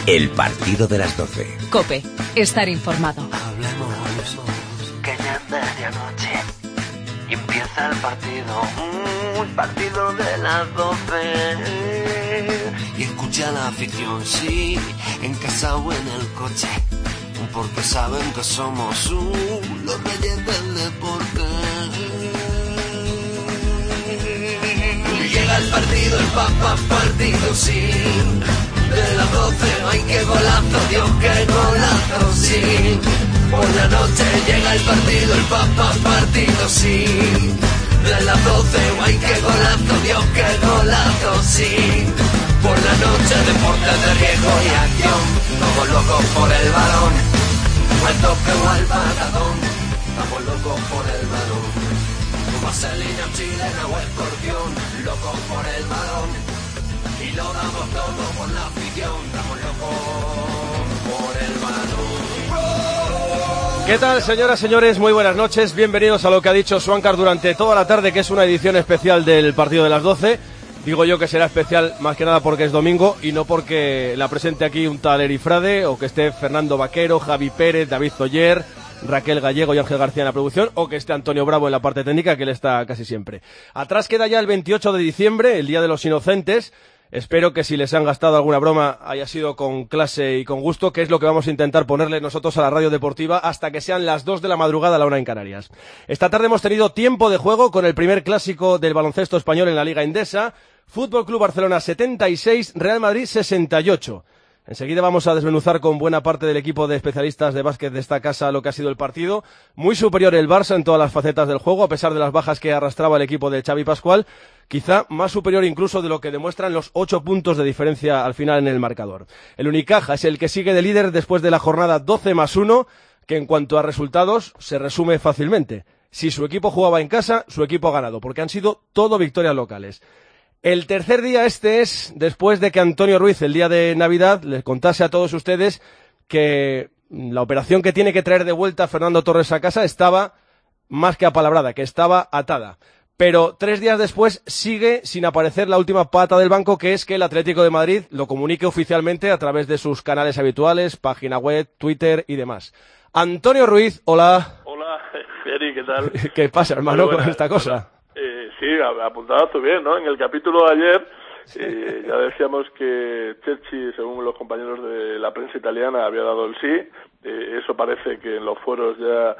El partido de las 12. COPE. Estar informado. Hablemos, que ya es medianoche y empieza el partido de las 12. Y escucha la afición, sí, en casa o en el coche, porque saben que somos los reyes del deporte. Llega el partido, sí. De las 12, ay qué golazo, Dios qué golazo, sí. Por la noche llega el partido, sí. De las 12, ay qué golazo, Dios qué golazo, sí. Por la noche deporte de riesgo y acción, todos locos por el balón, al toque o al patadón, estamos locos por el balón. Vaselina, chilena o escorpión, locos por el balón, y lo damos todo por la afición, estamos locos por el balón. ¿Qué tal, señoras, señores? Muy buenas noches, bienvenidos a lo que ha dicho Swankar durante toda la tarde, que es una edición especial del partido de las 12. Digo yo que será especial más que nada porque es domingo y no porque la presente aquí un tal Erifrade o que esté Fernando Vaquero, Javi Pérez, David Zoller, Raquel Gallego y Ángel García en la producción, o que esté Antonio Bravo en la parte técnica, que él está casi siempre. Atrás queda ya el 28 de diciembre, el Día de los Inocentes. Espero que si les han gastado alguna broma haya sido con clase y con gusto, que es lo que vamos a intentar ponerle nosotros a la radio deportiva hasta que sean las 2 de la madrugada, la 1 en Canarias. Esta tarde hemos tenido tiempo de juego con el primer clásico del baloncesto español en la Liga Endesa. Fútbol Club Barcelona 76, Real Madrid 68. Enseguida vamos a desmenuzar con buena parte del equipo de especialistas de básquet de esta casa lo que ha sido el partido. Muy superior el Barça en todas las facetas del juego, a pesar de las bajas que arrastraba el equipo de Xavi Pascual. Quizá más superior incluso de lo que demuestran los 8 puntos de diferencia al final en el marcador. El Unicaja es el que sigue de líder después de la jornada 12+1, que en cuanto a resultados se resume fácilmente. Si su equipo jugaba en casa, su equipo ha ganado, porque han sido todo victorias locales. El tercer día es después de que Antonio Ruiz, el día de Navidad, les contase a todos ustedes que la operación que tiene que traer de vuelta Fernando Torres a casa estaba más que apalabrada, que estaba atada. Pero 3 días después sigue sin aparecer la última pata del banco, que es que el Atlético de Madrid lo comunique oficialmente a través de sus canales habituales, página web, Twitter y demás. Antonio Ruiz, hola. Hola, Eri, ¿qué tal? ¿Qué pasa, hermano, con esta cosa? Sí, apuntadazo bien, ¿no? En el capítulo de ayer ya decíamos que Cherchi, según los compañeros de la prensa italiana, había dado el sí. Eso parece que en los fueros ya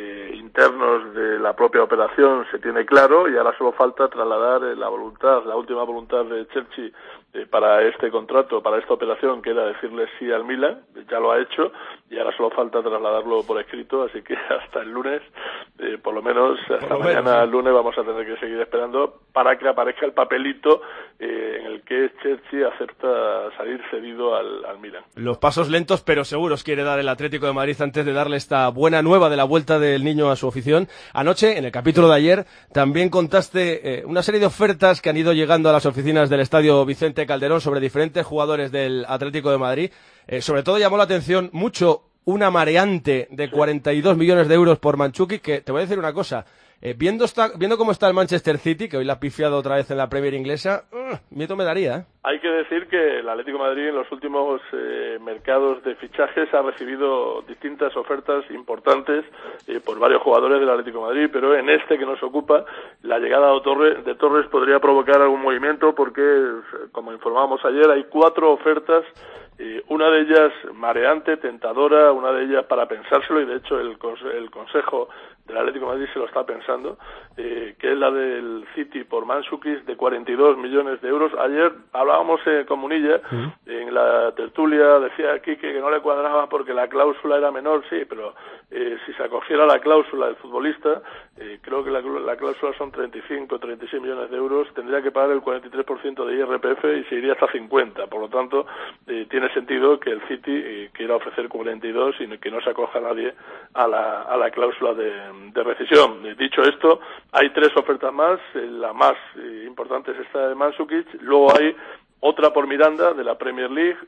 internos de la propia operación se tiene claro, y ahora solo falta trasladar la última voluntad de Cherchi para este contrato, para esta operación, que era decirle sí al Milan. Ya lo ha hecho y ahora solo falta trasladarlo por escrito, así que hasta el lunes, por lo menos hasta mañana lunes, vamos a tener que seguir esperando para que aparezca el papelito en el que Cherchi acepta salir cedido al Milan. Los pasos lentos pero seguros quiere dar el Atlético de Madrid antes de darle esta buena nueva de la vuelta del niño a su afición. Anoche, en el capítulo de ayer, también contaste una serie de ofertas que han ido llegando a las oficinas del Estadio Vicente Calderón sobre diferentes jugadores del Atlético de Madrid. Sobre todo llamó la atención mucho una mareante de 42 millones de euros por Mandzukic, que te voy a decir una cosa. Viendo cómo está el Manchester City, que hoy la ha pifiado otra vez en la Premier inglesa, miedo me daría. Hay que decir que el Atlético de Madrid en los últimos mercados de fichajes ha recibido distintas ofertas importantes por varios jugadores del Atlético de Madrid, pero en este que nos ocupa, la llegada de Torres podría provocar algún movimiento porque, como informábamos ayer, hay 4 ofertas. Una de ellas mareante, tentadora, una de ellas para pensárselo, y de hecho el Consejo del Atlético de Madrid se lo está pensando, que es la del City por Mandzukic de 42 millones de euros. Ayer hablábamos con Munilla, en la tertulia decía Quique que no le cuadraba porque la cláusula era menor, sí, pero si se acogiera la cláusula del futbolista, creo que la cláusula son 35 o 36 millones de euros, tendría que pagar el 43% de IRPF y se iría hasta 50, por lo tanto tiene sentido que el City quiera ofrecer 42 y que no se acoja nadie a la cláusula de rescisión. Dicho esto, hay 3 ofertas más, la más importante es esta de Mandzukic, luego hay otra por Miranda de la Premier League,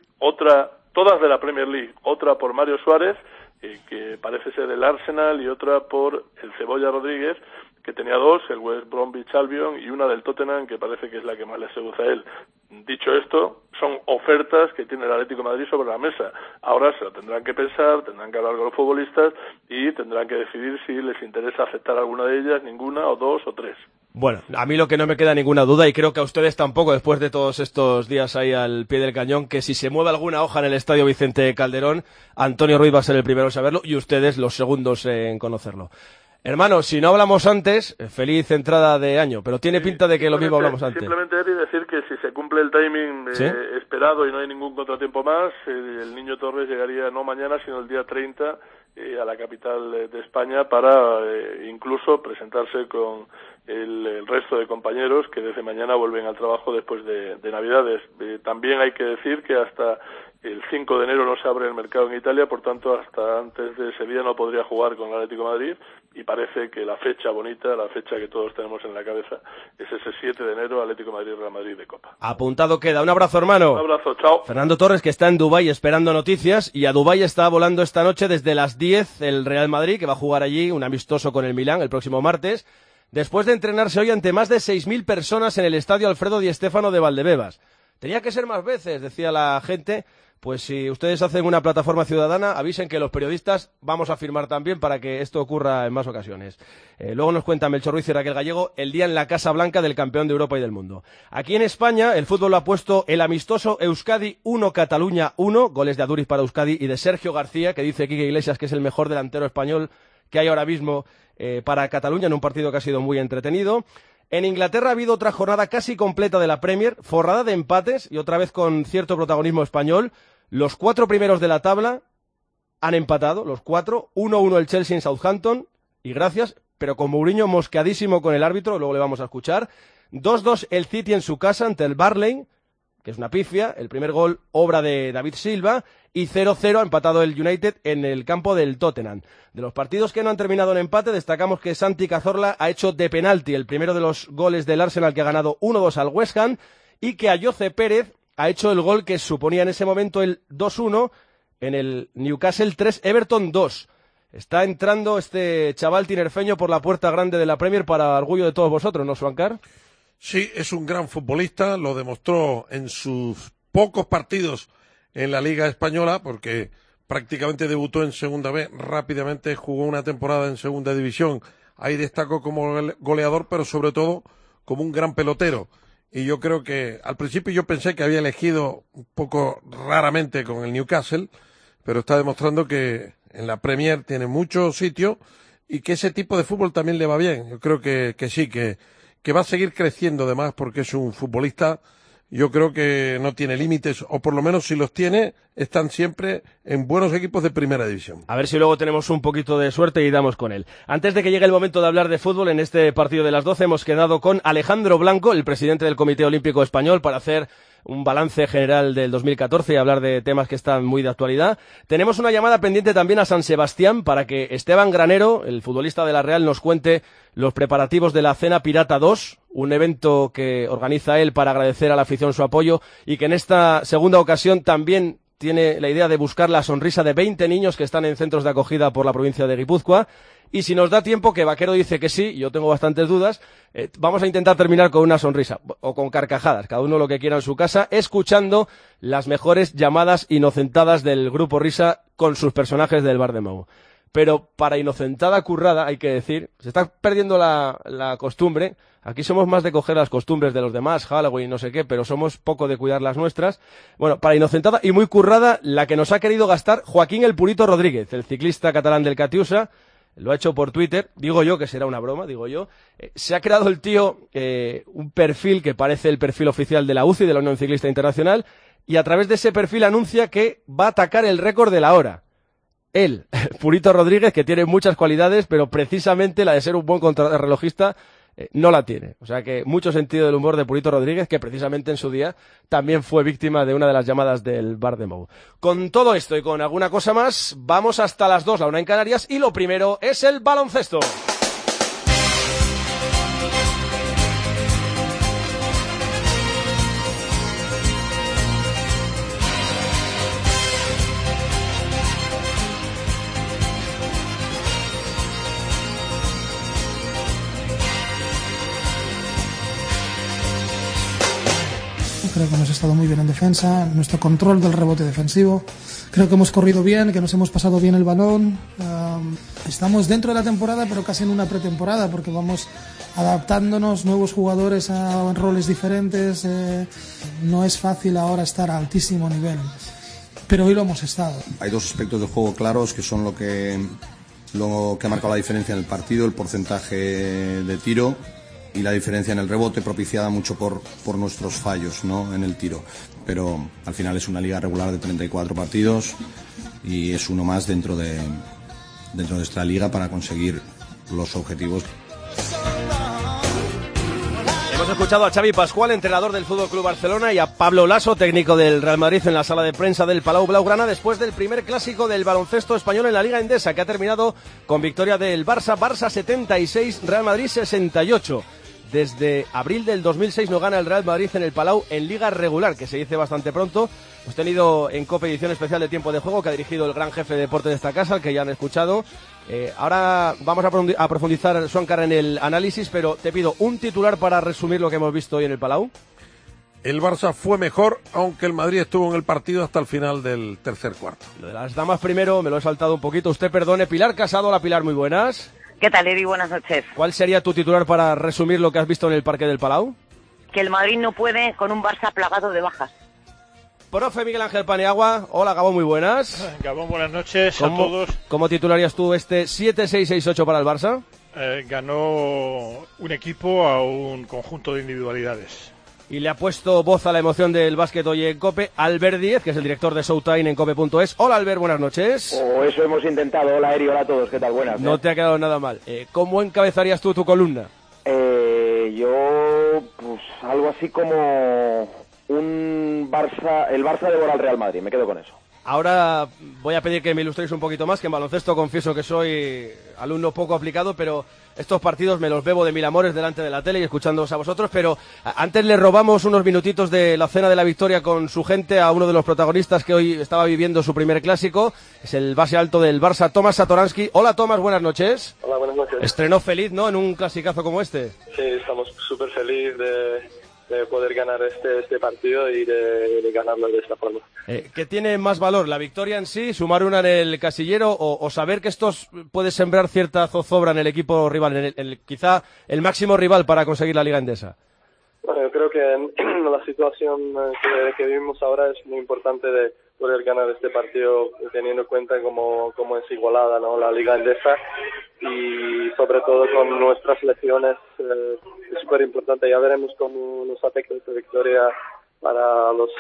todas de la Premier League, otra por Mario Suárez, que parece ser del Arsenal, y otra por el Cebolla Rodríguez, que que tenía dos, el West Bromwich Albion y una del Tottenham, que parece que es la que más le seduce a él. Dicho esto, son ofertas que tiene el Atlético de Madrid sobre la mesa. Ahora se lo tendrán que pensar, tendrán que hablar con los futbolistas y tendrán que decidir si les interesa aceptar alguna de ellas, ninguna, o dos, o tres. Bueno, a mí lo que no me queda ninguna duda, y creo que a ustedes tampoco, después de todos estos días ahí al pie del cañón, que si se mueve alguna hoja en el Estadio Vicente Calderón, Antonio Ruiz va a ser el primero en saberlo y ustedes los segundos en conocerlo. Hermano, si no hablamos antes, feliz entrada de año, pero tiene pinta de que lo mismo hablamos antes. Simplemente decir que si se cumple el timing ¿Sí? esperado y no hay ningún contratiempo más, el Niño Torres llegaría no mañana, sino el día 30 a la capital de España para incluso presentarse con el resto de compañeros que desde mañana vuelven al trabajo después de Navidades. También hay que decir que hasta el 5 de enero no se abre el mercado en Italia, por tanto hasta antes de ese día no podría jugar con el Atlético de Madrid, y parece que la fecha bonita, la fecha que todos tenemos en la cabeza, es ese 7 de enero, Atlético de Madrid-Real Madrid de Copa. Apuntado queda. Un abrazo, hermano. Un abrazo, chao. Fernando Torres, que está en Dubái esperando noticias, y a Dubái está volando esta noche desde las 10 el Real Madrid, que va a jugar allí un amistoso con el Milán el próximo martes, después de entrenarse hoy ante más de 6.000 personas en el estadio Alfredo Di Stéfano de Valdebebas. Tenía que ser más veces, decía la gente. Pues si ustedes hacen una plataforma ciudadana, avisen que los periodistas vamos a firmar también para que esto ocurra en más ocasiones. Luego nos cuenta Melchor Ruiz y Raquel Gallego el día en la Casa Blanca del campeón de Europa y del mundo. Aquí en España el fútbol lo ha puesto el amistoso Euskadi 1, Cataluña 1, goles de Aduriz para Euskadi y de Sergio García, que dice Quique Iglesias que es el mejor delantero español que hay ahora mismo para Cataluña, en un partido que ha sido muy entretenido. En Inglaterra ha habido otra jornada casi completa de la Premier, forrada de empates y otra vez con cierto protagonismo español. Los 4 primeros de la tabla han empatado, los 4, 1-1 el Chelsea en Southampton, y gracias, pero con Mourinho mosqueadísimo con el árbitro, luego le vamos a escuchar. 2-2 el City en su casa ante el Burnley, que es una pifia, el primer gol obra de David Silva, y 0-0 ha empatado el United en el campo del Tottenham. De los partidos que no han terminado en empate, destacamos que Santi Cazorla ha hecho de penalti el primero de los goles del Arsenal, que ha ganado 1-2 al West Ham, y que Ayoce Pérez ha hecho el gol que suponía en ese momento el 2-1 en el Newcastle 3, Everton 2. Está entrando este chaval tinerfeño por la puerta grande de la Premier para orgullo de todos vosotros, ¿no, Suancar? Sí, es un gran futbolista, lo demostró en sus pocos partidos en la Liga Española, porque prácticamente debutó en Segunda B, rápidamente jugó una temporada en Segunda División, ahí destacó como goleador, pero sobre todo como un gran pelotero. Y yo creo que al principio yo pensé que había elegido un poco raramente con el Newcastle, pero está demostrando que en la Premier tiene mucho sitio y que ese tipo de fútbol también le va bien. Yo creo que sí, que va a seguir creciendo además porque es un futbolista, yo creo que no tiene límites, o por lo menos si los tiene, están siempre en buenos equipos de primera división. A ver si luego tenemos un poquito de suerte y damos con él. Antes de que llegue el momento de hablar de fútbol, en este partido de las 12 hemos quedado con Alejandro Blanco, el presidente del Comité Olímpico Español, para hacer un balance general del 2014 y hablar de temas que están muy de actualidad. Tenemos una llamada pendiente también a San Sebastián para que Esteban Granero, el futbolista de la Real, nos cuente los preparativos de la Cena Pirata 2, un evento que organiza él para agradecer a la afición su apoyo y que en esta segunda ocasión también tiene la idea de buscar la sonrisa de 20 niños que están en centros de acogida por la provincia de Guipúzcoa. Y si nos da tiempo, que Vaquero dice que sí, yo tengo bastantes dudas, vamos a intentar terminar con una sonrisa, o con carcajadas, cada uno lo que quiera en su casa, escuchando las mejores llamadas inocentadas del Grupo Risa con sus personajes del Bar de Mau. Pero para inocentada currada, hay que decir, se está perdiendo la costumbre. Aquí somos más de coger las costumbres de los demás, Halloween, no sé qué, pero somos poco de cuidar las nuestras. Bueno, para inocentada y muy currada, la que nos ha querido gastar Joaquín el Purito Rodríguez, el ciclista catalán del Catiusa. Lo ha hecho por Twitter, digo yo que será una broma, digo yo. Se ha creado el tío un perfil que parece el perfil oficial de la UCI, de la Unión Ciclista Internacional, y a través de ese perfil anuncia que va a atacar el récord de la hora. Él, Purito Rodríguez, que tiene muchas cualidades, pero precisamente la de ser un buen contrarrelojista no la tiene. O sea que mucho sentido del humor de Purito Rodríguez, que precisamente en su día también fue víctima de una de las llamadas del Bar de Mau. Con todo esto y con alguna cosa más, vamos hasta las 2, la 1 en Canarias, y lo primero es el baloncesto. hemos estado muy bien en defensa, nuestro control del rebote defensivo. Creo que hemos corrido bien, que nos hemos pasado bien el balón. Estamos dentro de la temporada, pero casi en una pretemporada, porque vamos adaptándonos, nuevos jugadores a roles diferentes. No es fácil ahora estar a altísimo nivel, pero hoy lo hemos estado. Hay dos aspectos del juego claros que son lo que ha marcado la diferencia en el partido: el porcentaje de tiro y la diferencia en el rebote, propiciada mucho por nuestros fallos, ¿no?, en el tiro. Pero al final es una liga regular de 34 partidos y es uno más dentro de esta liga para conseguir los objetivos. Hemos escuchado a Xavi Pascual, entrenador del FC Barcelona, y a Pablo Laso, técnico del Real Madrid, en la sala de prensa del Palau Blaugrana, después del primer clásico del baloncesto español en la Liga Endesa, que ha terminado con victoria del Barça 76, Real Madrid 68. Desde abril del 2006 no gana el Real Madrid en el Palau en liga regular, que se dice bastante pronto. Hemos tenido en COPE edición especial de Tiempo de Juego, que ha dirigido el gran jefe de deporte de esta casa, al que ya han escuchado. Ahora vamos a profundizar, Suancar, en el análisis, pero te pido un titular para resumir lo que hemos visto hoy en el Palau. El Barça fue mejor, aunque el Madrid estuvo en el partido hasta el final del tercer cuarto. Lo de las damas primero, me lo he saltado un poquito. Usted perdone. Pilar Casado. Hola, Pilar, muy buenas. ¿Qué tal, Eddie? Buenas noches. ¿Cuál sería tu titular para resumir lo que has visto en el Parque del Palau? Que el Madrid no puede con un Barça plagado de bajas. Profe Miguel Ángel Paniagua. Hola, Gabón, muy buenas. Gabón, buenas noches a todos. ¿Cómo titularías tú este 7-6-6-8 para el Barça? Ganó un equipo a un conjunto de individualidades. Y le ha puesto voz a la emoción del básquet hoy en COPE Albert Díez, que es el director de Showtime en COPE.es. Hola, Albert, buenas noches. Eso hemos intentado. Hola, Eri, hola a todos. ¿Qué tal? Buenas. No te ha quedado nada mal. ¿Cómo encabezarías tú tu columna? Yo, pues algo así como el Barça devora al Real Madrid. Me quedo con eso. Ahora voy a pedir que me ilustréis un poquito más, que en baloncesto confieso que soy alumno poco aplicado, pero estos partidos me los bebo de mil amores delante de la tele y escuchándoos a vosotros. Pero antes le robamos unos minutitos de la cena de la victoria con su gente a uno de los protagonistas que hoy estaba viviendo su primer clásico. Es el base alto del Barça, Tomás Satoransky. Hola, Tomás, buenas noches. Hola, buenas noches. Estrenó feliz, ¿no?, en un clasicazo como este. Sí, estamos súper felices de poder ganar este partido y de ganarlo de esta forma. ¿Qué tiene más valor, la victoria en sí, sumar una en el casillero o saber que esto puede sembrar cierta zozobra en el equipo rival, quizá el máximo rival para conseguir la Liga Endesa? Bueno, yo creo que en la situación que vivimos ahora es muy importante de poder ganar este partido teniendo en cuenta cómo es igualada, ¿no?, la Liga Endesa, y sobre todo con nuestras lesiones es súper importante. Ya veremos cómo nos afecta esta victoria para los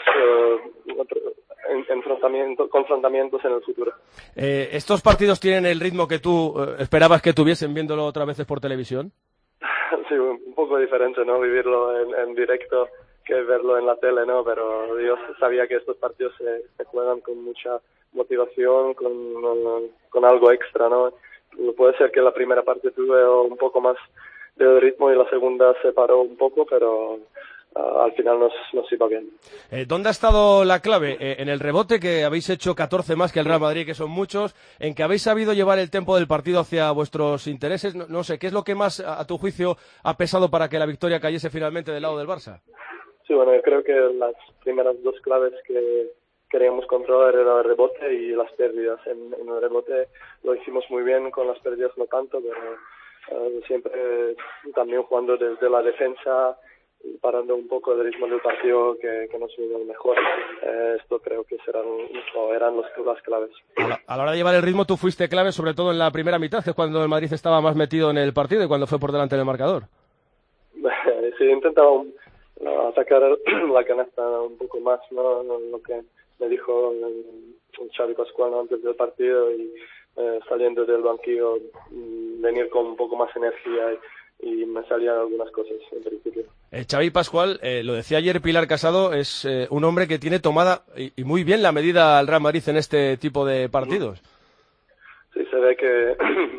confrontamientos en el futuro. ¿Estos partidos tienen el ritmo que tú esperabas que tuviesen viéndolo otras veces por televisión? Sí, un poco diferente, ¿no?, vivirlo en directo que verlo en la tele, ¿no? Pero yo sabía que estos partidos se juegan con mucha motivación, con algo extra, ¿no? Puede ser que la primera parte tuve un poco más de ritmo y la segunda se paró un poco, pero al final nos iba bien. ¿Dónde ha estado la clave? En el rebote, que habéis hecho 14 más que el Real Madrid, que son muchos, en que habéis sabido llevar el tempo del partido hacia vuestros intereses. No sé, ¿qué es lo que más, a tu juicio, ha pesado para que la victoria cayese finalmente del lado del Barça? Sí, bueno, yo creo que las primeras dos claves que queríamos controlar era el rebote y las pérdidas. En el rebote lo hicimos muy bien, con las pérdidas no tanto, pero siempre también jugando desde la defensa, parando un poco el ritmo del partido que nos vino mejor. Esto creo que eran las claves. A la hora de llevar el ritmo, tú fuiste clave, sobre todo en la primera mitad, que es cuando el Madrid estaba más metido en el partido y cuando fue por delante del marcador. Sí, intentaba atacar la canasta un poco más, ¿no? Lo que me dijo Xavi Pascual antes del partido, y saliendo del banquillo venir con un poco más energía y me salían algunas cosas en principio. Xavi Pascual, lo decía ayer Pilar Casado, es un hombre que tiene tomada y muy bien la medida al Real Madrid en este tipo de partidos. Sí, se ve que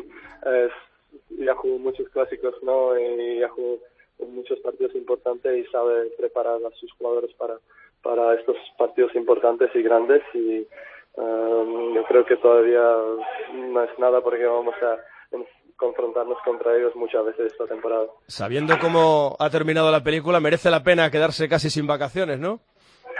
ya jugó muchos clásicos, ¿no? Y ya jugó muchos partidos importantes y sabe preparar a sus jugadores para estos partidos importantes y grandes, y yo creo que todavía no es nada porque vamos a confrontarnos contra ellos muchas veces esta temporada. Sabiendo cómo ha terminado la película, merece la pena quedarse casi sin vacaciones, ¿no?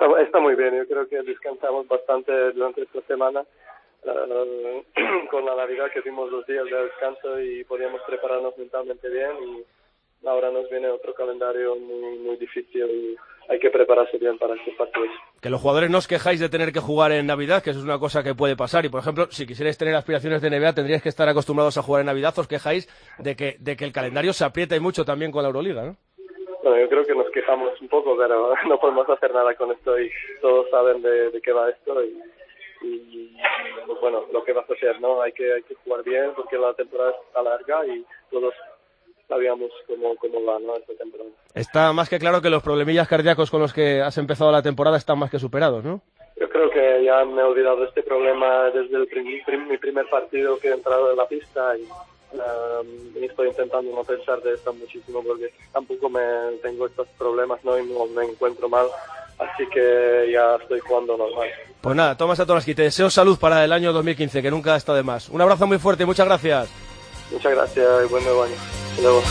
Está muy bien. Yo creo que descansamos bastante durante esta semana. Con la Navidad que tuvimos 2 días de descanso y podíamos prepararnos mentalmente bien, y ahora nos viene otro calendario muy difícil y hay que prepararse bien para estos partidos. Que los jugadores no os quejáis de tener que jugar en Navidad, que eso es una cosa que puede pasar, y por ejemplo, si quisierais tener aspiraciones de NBA tendríais que estar acostumbrados a jugar en Navidad. Os quejáis de que el calendario se aprieta y mucho también con la Euroliga, ¿no? Bueno, yo creo que nos quejamos un poco, pero no podemos hacer nada con esto y todos saben de qué va esto y pues bueno, lo que va a hacer, ¿no? Hay que jugar bien porque la temporada está larga y todos sabíamos cómo va, ¿no? Esta temporada. Está más que claro que los problemillas cardíacos con los que has empezado la temporada están más que superados, ¿no? Yo creo que ya me he olvidado de este problema desde mi primer partido que he entrado en la pista y estoy intentando no pensar de esto muchísimo porque tampoco tengo estos problemas, ¿no? Y no me encuentro mal, así que ya estoy jugando normal. Pues nada, Tomás Satoransky, te deseo salud para el año 2015, que nunca está de más. Un abrazo muy fuerte y muchas gracias. Muchas gracias y buen nuevo año. Hasta luego.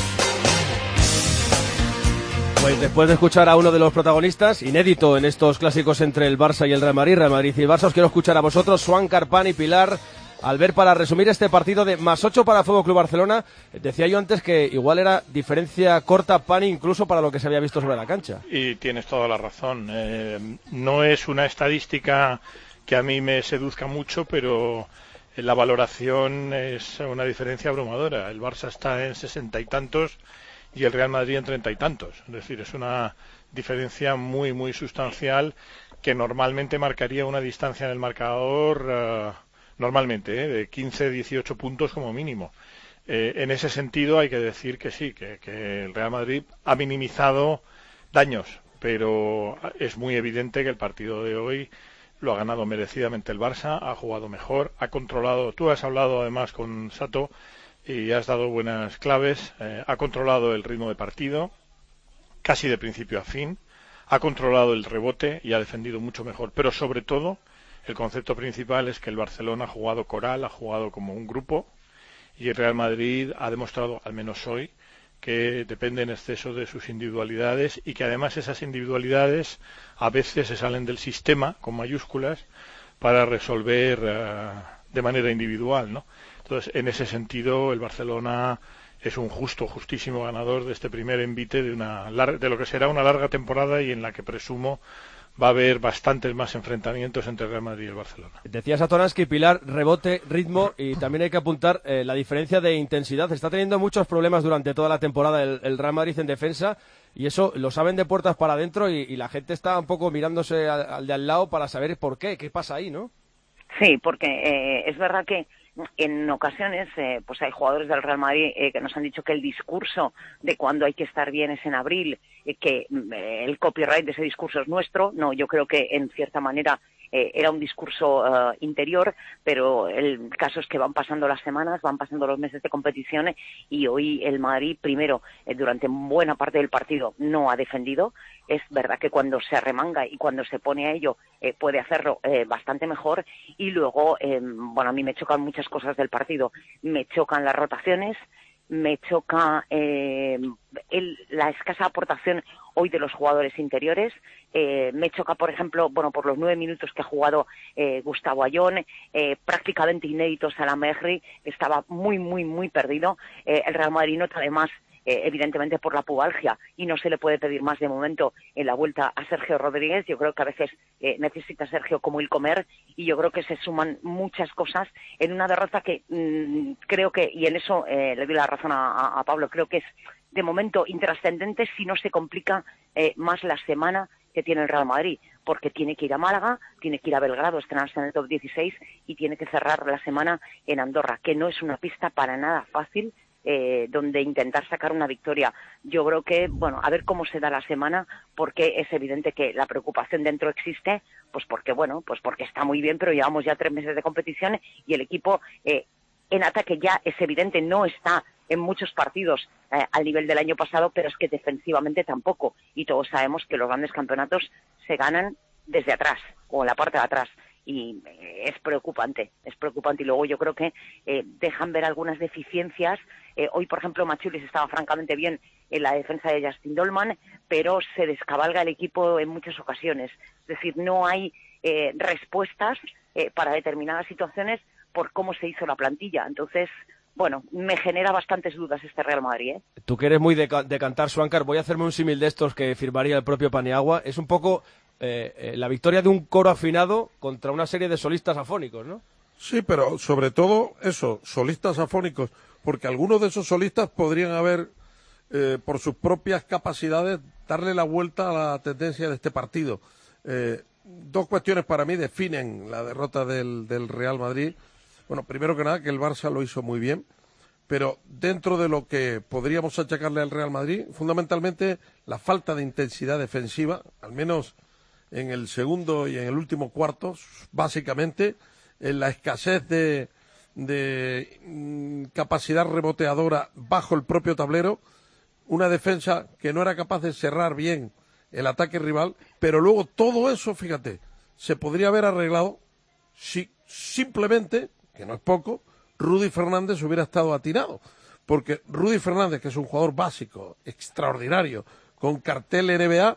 Pues después de escuchar a uno de los protagonistas, inédito en estos clásicos entre el Barça y el Real Madrid y el Barça, os quiero escuchar a vosotros, Swan, Carpan y Pilar, Albert, para resumir este partido de +8 para Fútbol Club Barcelona. Decía yo antes que igual era diferencia corta, Pani, incluso para lo que se había visto sobre la cancha. Y tienes toda la razón. No es una estadística que a mí me seduzca mucho, pero la valoración es una diferencia abrumadora. El Barça está en 60 y tantos y el Real Madrid en 30 y tantos. Es decir, es una diferencia muy, muy sustancial que normalmente marcaría una distancia en el marcador... normalmente, de 15-18 puntos como mínimo. En ese sentido hay que decir que sí, que el Real Madrid ha minimizado daños, pero es muy evidente que el partido de hoy lo ha ganado merecidamente el Barça, ha jugado mejor, ha controlado, tú has hablado además con Sato y has dado buenas claves, ha controlado el ritmo de partido, casi de principio a fin, ha controlado el rebote y ha defendido mucho mejor, pero sobre todo el concepto principal es que el Barcelona ha jugado coral, ha jugado como un grupo y el Real Madrid ha demostrado, al menos hoy, que depende en exceso de sus individualidades y que además esas individualidades a veces se salen del sistema, con mayúsculas, para resolver de manera individual, ¿no? Entonces, en ese sentido, el Barcelona es un justísimo ganador de este primer envite de lo que será una larga temporada y en la que presumo va a haber bastantes más enfrentamientos entre el Real Madrid y el Barcelona. Decía Satoransky, Pilar, rebote, ritmo, y también hay que apuntar la diferencia de intensidad. Está teniendo muchos problemas durante toda la temporada el Real Madrid en defensa, y eso lo saben de puertas para adentro, y la gente está un poco mirándose al de al lado para saber por qué pasa ahí, ¿no? Sí, porque es verdad que en ocasiones pues hay jugadores del Real Madrid que nos han dicho que el discurso de cuando hay que estar bien es en abril, que el copyright de ese discurso es nuestro. No, yo creo que en cierta manera era un discurso interior, pero el caso es que van pasando las semanas, van pasando los meses de competición y hoy el Madrid, primero, durante buena parte del partido no ha defendido. Es verdad que cuando se arremanga y cuando se pone a ello puede hacerlo bastante mejor, y luego, bueno, a mí me chocan muchas cosas del partido. Me chocan las rotaciones, me choca la escasa aportación hoy de los jugadores interiores, me choca, por ejemplo, bueno, por los 9 minutos que ha jugado Gustavo Ayón, prácticamente inédito Salah Mehri, estaba muy perdido. El Real Madrid nota además, evidentemente por la pubalgia, y no se le puede pedir más de momento en la vuelta a Sergio Rodríguez. Yo creo que a veces necesita Sergio como el comer, y yo creo que se suman muchas cosas en una derrota que creo que, y en eso le doy la razón a Pablo, creo que es de momento intrascendente si no se complica más la semana que tiene el Real Madrid, porque tiene que ir a Málaga, tiene que ir a Belgrado, estrenarse en el top 16 y tiene que cerrar la semana en Andorra, que no es una pista para nada fácil donde intentar sacar una victoria. Yo creo que, bueno, a ver cómo se da la semana, porque es evidente que la preocupación dentro existe, pues porque, bueno, pues porque está muy bien, pero llevamos ya 3 meses de competición y el equipo en ataque ya es evidente, no está en muchos partidos al nivel del año pasado, pero es que defensivamente tampoco, y todos sabemos que los grandes campeonatos se ganan desde atrás, o en la parte de atrás, y es preocupante. Y luego yo creo que dejan ver algunas deficiencias. Hoy, por ejemplo, Machulis estaba francamente bien en la defensa de Justin Dolman, pero se descabalga el equipo en muchas ocasiones. Es decir, no hay respuestas para determinadas situaciones por cómo se hizo la plantilla. Entonces, bueno, me genera bastantes dudas este Real Madrid, ¿eh? Tú que eres muy de cantar, Swankar, voy a hacerme un símil de estos que firmaría el propio Paniagua. Es un poco la victoria de un coro afinado contra una serie de solistas afónicos, ¿no? Sí, pero sobre todo eso, solistas afónicos, porque algunos de esos solistas podrían haber, por sus propias capacidades, darle la vuelta a la tendencia de este partido. Dos cuestiones para mí definen la derrota del Real Madrid. Bueno, primero que nada, que el Barça lo hizo muy bien, pero dentro de lo que podríamos achacarle al Real Madrid, fundamentalmente la falta de intensidad defensiva, al menos en el segundo y en el último cuarto, básicamente, en la escasez de capacidad reboteadora bajo el propio tablero, una defensa que no era capaz de cerrar bien el ataque rival, pero luego todo eso, fíjate, se podría haber arreglado si simplemente, que no es poco, Rudy Fernández hubiera estado atinado, porque Rudy Fernández, que es un jugador básico, extraordinario, con cartel NBA,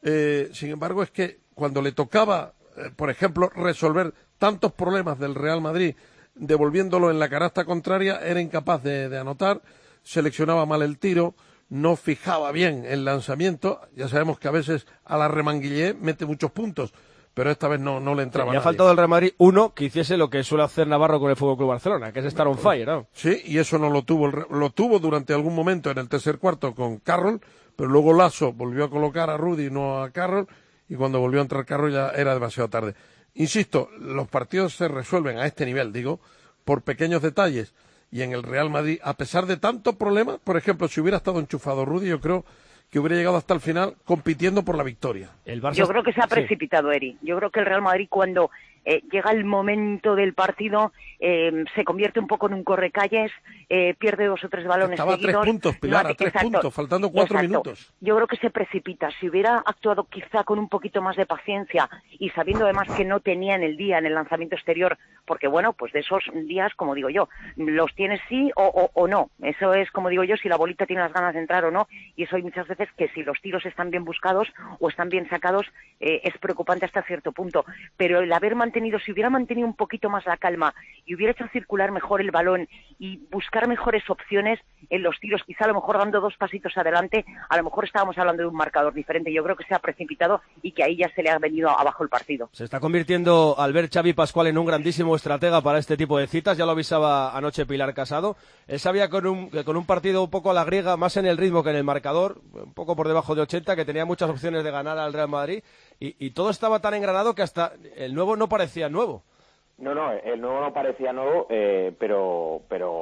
sin embargo es que cuando le tocaba, por ejemplo, resolver tantos problemas del Real Madrid, devolviéndolo en la canasta contraria, era incapaz de anotar, seleccionaba mal el tiro, no fijaba bien el lanzamiento, ya sabemos que a veces a la remanguillé mete muchos puntos, pero esta vez no le entraba Le ha nadie. faltado al Real Madrid uno que hiciese lo que suele hacer Navarro con el Fútbol Club Barcelona, que es estar on fire, ¿no? Sí, y eso no lo tuvo. Lo tuvo durante algún momento en el tercer cuarto con Carroll, pero luego Lasso volvió a colocar a Rudy, no a Carroll, y cuando volvió a entrar Carroll ya era demasiado tarde. Insisto, los partidos se resuelven a este nivel, digo, por pequeños detalles. Y en el Real Madrid, a pesar de tantos problemas, por ejemplo, si hubiera estado enchufado Rudy, yo creo que hubiera llegado hasta el final compitiendo por la victoria. Yo creo que se ha precipitado, Eri. Yo creo que el Real Madrid, cuando llega el momento del partido, se convierte un poco en un correcalles, pierde 2 o 3 balones Estaba seguidos. a 3 puntos, Pilar, No, a 3 exacto, puntos, faltando 4 minutos. Yo creo que se precipita. Si hubiera actuado quizá con un poquito más de paciencia y sabiendo además que no tenía en el día, en el lanzamiento exterior, porque bueno, pues de esos días, como digo yo, los tienes sí o no. Eso es, como digo yo, si la bolita tiene las ganas de entrar o no, y eso hay muchas veces que si los tiros están bien buscados o están bien sacados, es preocupante hasta cierto punto. Pero el haber mantenido, si hubiera mantenido un poquito más la calma y hubiera hecho circular mejor el balón y buscar mejores opciones en los tiros, quizá a lo mejor dando 2 pasitos adelante, a lo mejor estábamos hablando de un marcador diferente. Yo creo que se ha precipitado y que ahí ya se le ha venido abajo el partido. Se está convirtiendo Albert Xavi Pascual en un grandísimo estratega para este tipo de citas, ya lo avisaba anoche Pilar Casado. Él sabía que con un partido un poco a la griega, más en el ritmo que en el marcador, un poco por debajo de 80, que tenía muchas opciones de ganar al Real Madrid, y todo estaba tan engranado que hasta el nuevo no parecía nuevo. No, el nuevo no parecía nuevo, pero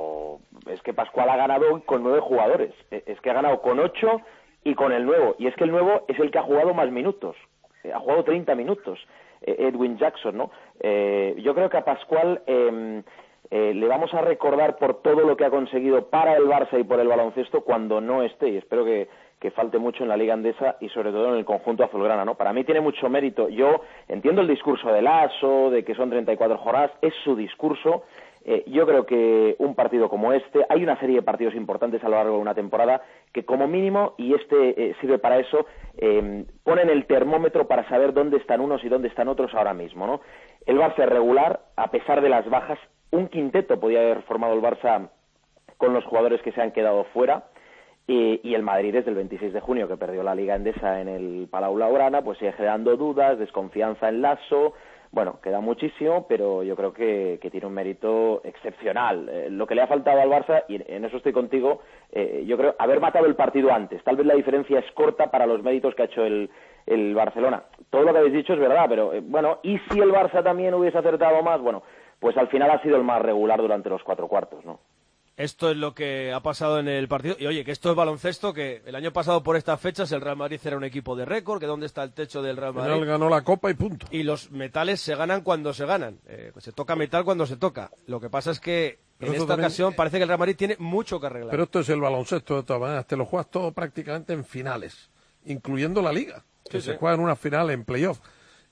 es que Pascual ha ganado con 9 jugadores. Es que ha ganado con 8 y con el nuevo. Y es que el nuevo es el que ha jugado más minutos. Ha jugado 30 minutos. Edwin Jackson, ¿no? Yo creo que a Pascual le vamos a recordar por todo lo que ha conseguido para el Barça y por el baloncesto cuando no esté. Y espero que falte mucho en la Liga Andesa y sobre todo en el conjunto azulgrana, ¿no? Para mí tiene mucho mérito. Yo entiendo el discurso de Lasso, de que son 34 jornadas, es su discurso. Yo creo que un partido como este, hay una serie de partidos importantes a lo largo de una temporada que como mínimo, y este sirve para eso, ponen el termómetro para saber dónde están unos y dónde están otros ahora mismo, ¿no? El Barça es regular, a pesar de las bajas, un quinteto podía haber formado el Barça con los jugadores que se han quedado fuera. Y el Madrid desde el 26 de junio, que perdió la Liga Endesa en el Palau Blaugrana, pues sigue generando dudas, desconfianza en Lasso. Bueno, queda muchísimo, pero yo creo que tiene un mérito excepcional. Lo que le ha faltado al Barça, y en eso estoy contigo, yo creo haber matado el partido antes. Tal vez la diferencia es corta para los méritos que ha hecho el Barcelona. Todo lo que habéis dicho es verdad, pero bueno, ¿y si el Barça también hubiese acertado más? Bueno, pues al final ha sido el más regular durante los 4 cuartos, ¿no? Esto es lo que ha pasado en el partido. Y oye, que esto es baloncesto, que el año pasado por estas fechas el Real Madrid era un equipo de récord, que dónde está el techo del Real Madrid. Él ganó la Copa y punto. Y los metales se ganan cuando se ganan. Se toca metal cuando se toca. Lo que pasa es que en esta ocasión parece que el Real Madrid tiene mucho que arreglar. Pero esto es el baloncesto de todas maneras. Te lo juegas todo prácticamente en finales, incluyendo la Liga, que se juega en una final en playoff.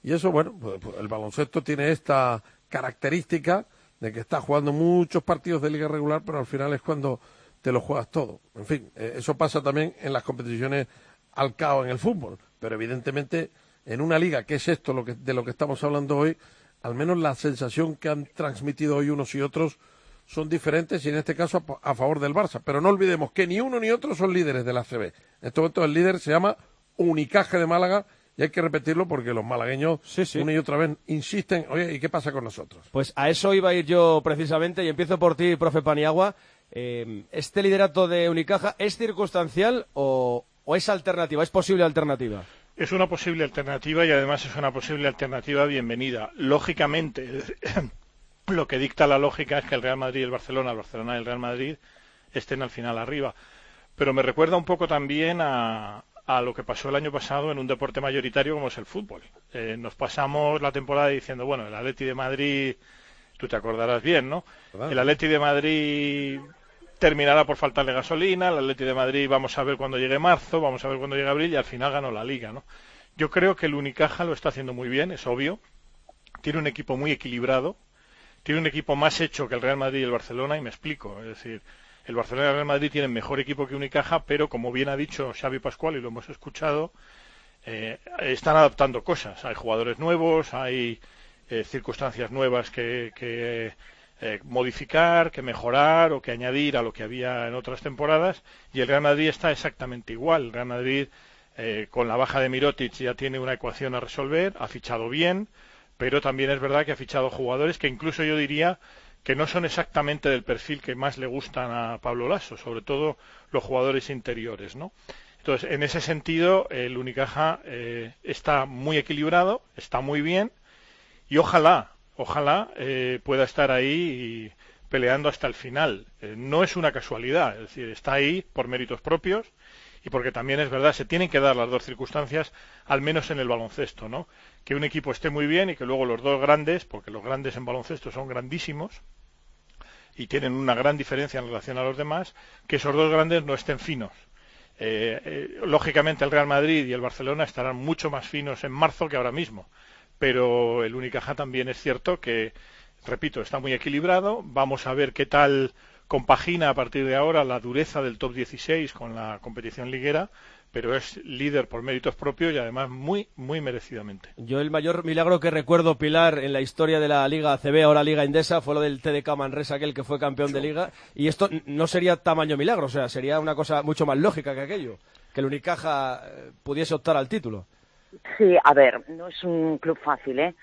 Y eso, bueno, pues el baloncesto tiene esta característica de que está jugando muchos partidos de liga regular, pero al final es cuando te lo juegas todo. En fin, eso pasa también en las competiciones al caos en el fútbol, pero evidentemente en una liga, que es esto de lo que estamos hablando hoy, al menos la sensación que han transmitido hoy unos y otros son diferentes, y en este caso a favor del Barça. Pero no olvidemos que ni uno ni otro son líderes de la ACB. En este momento el líder se llama Unicaja de Málaga, y hay que repetirlo porque los malagueños una y otra vez insisten, oye, ¿y qué pasa con nosotros? Pues a eso iba a ir yo precisamente, y empiezo por ti, profe Paniagua. ¿Este liderato de Unicaja es circunstancial o es alternativa? ¿Es posible alternativa? Es una posible alternativa, y además es una posible alternativa bienvenida. Lógicamente, lo que dicta la lógica es que el Real Madrid y el Barcelona y el Real Madrid estén al final arriba. Pero me recuerda un poco también a lo que pasó el año pasado en un deporte mayoritario como es el fútbol. Nos pasamos la temporada diciendo, bueno, el Atleti de Madrid, tú te acordarás bien, ¿no? ¿Verdad? El Atleti de Madrid terminará por faltarle gasolina, el Atleti de Madrid vamos a ver cuando llegue marzo, vamos a ver cuando llegue abril, y al final ganó la Liga, ¿no? Yo creo que el Unicaja lo está haciendo muy bien, es obvio. Tiene un equipo muy equilibrado, tiene un equipo más hecho que el Real Madrid y el Barcelona, y me explico, es decir, el Barcelona y el Real Madrid tienen mejor equipo que Unicaja, pero como bien ha dicho Xavi Pascual, y lo hemos escuchado, están adaptando cosas. Hay jugadores nuevos, hay circunstancias nuevas que modificar, que mejorar o que añadir a lo que había en otras temporadas, y el Real Madrid está exactamente igual. El Real Madrid, con la baja de Mirotic, ya tiene una ecuación a resolver, ha fichado bien, pero también es verdad que ha fichado jugadores que incluso yo diría que no son exactamente del perfil que más le gustan a Pablo Lasso, sobre todo los jugadores interiores, ¿no? Entonces, en ese sentido, el Unicaja está muy equilibrado, está muy bien, y ojalá pueda estar ahí peleando hasta el final. No es una casualidad, es decir, está ahí por méritos propios, y porque también es verdad, se tienen que dar las dos circunstancias, al menos en el baloncesto, ¿no? Que un equipo esté muy bien y que luego los dos grandes, porque los grandes en baloncesto son grandísimos y tienen una gran diferencia en relación a los demás, que esos dos grandes no estén finos. Lógicamente el Real Madrid y el Barcelona estarán mucho más finos en marzo que ahora mismo, pero el Unicaja también es cierto que, repito, está muy equilibrado. Vamos a ver qué tal compagina a partir de ahora la dureza del top 16 con la competición liguera, pero es líder por méritos propios y además muy, muy merecidamente. Yo el mayor milagro que recuerdo, Pilar, en la historia de la Liga ACB, ahora Liga Endesa, fue lo del TDK Manresa, aquel que fue campeón de Liga, y esto no sería tamaño milagro, o sea, sería una cosa mucho más lógica que aquello, que el Unicaja pudiese optar al título. Sí, a ver, no es un club fácil, ¿eh?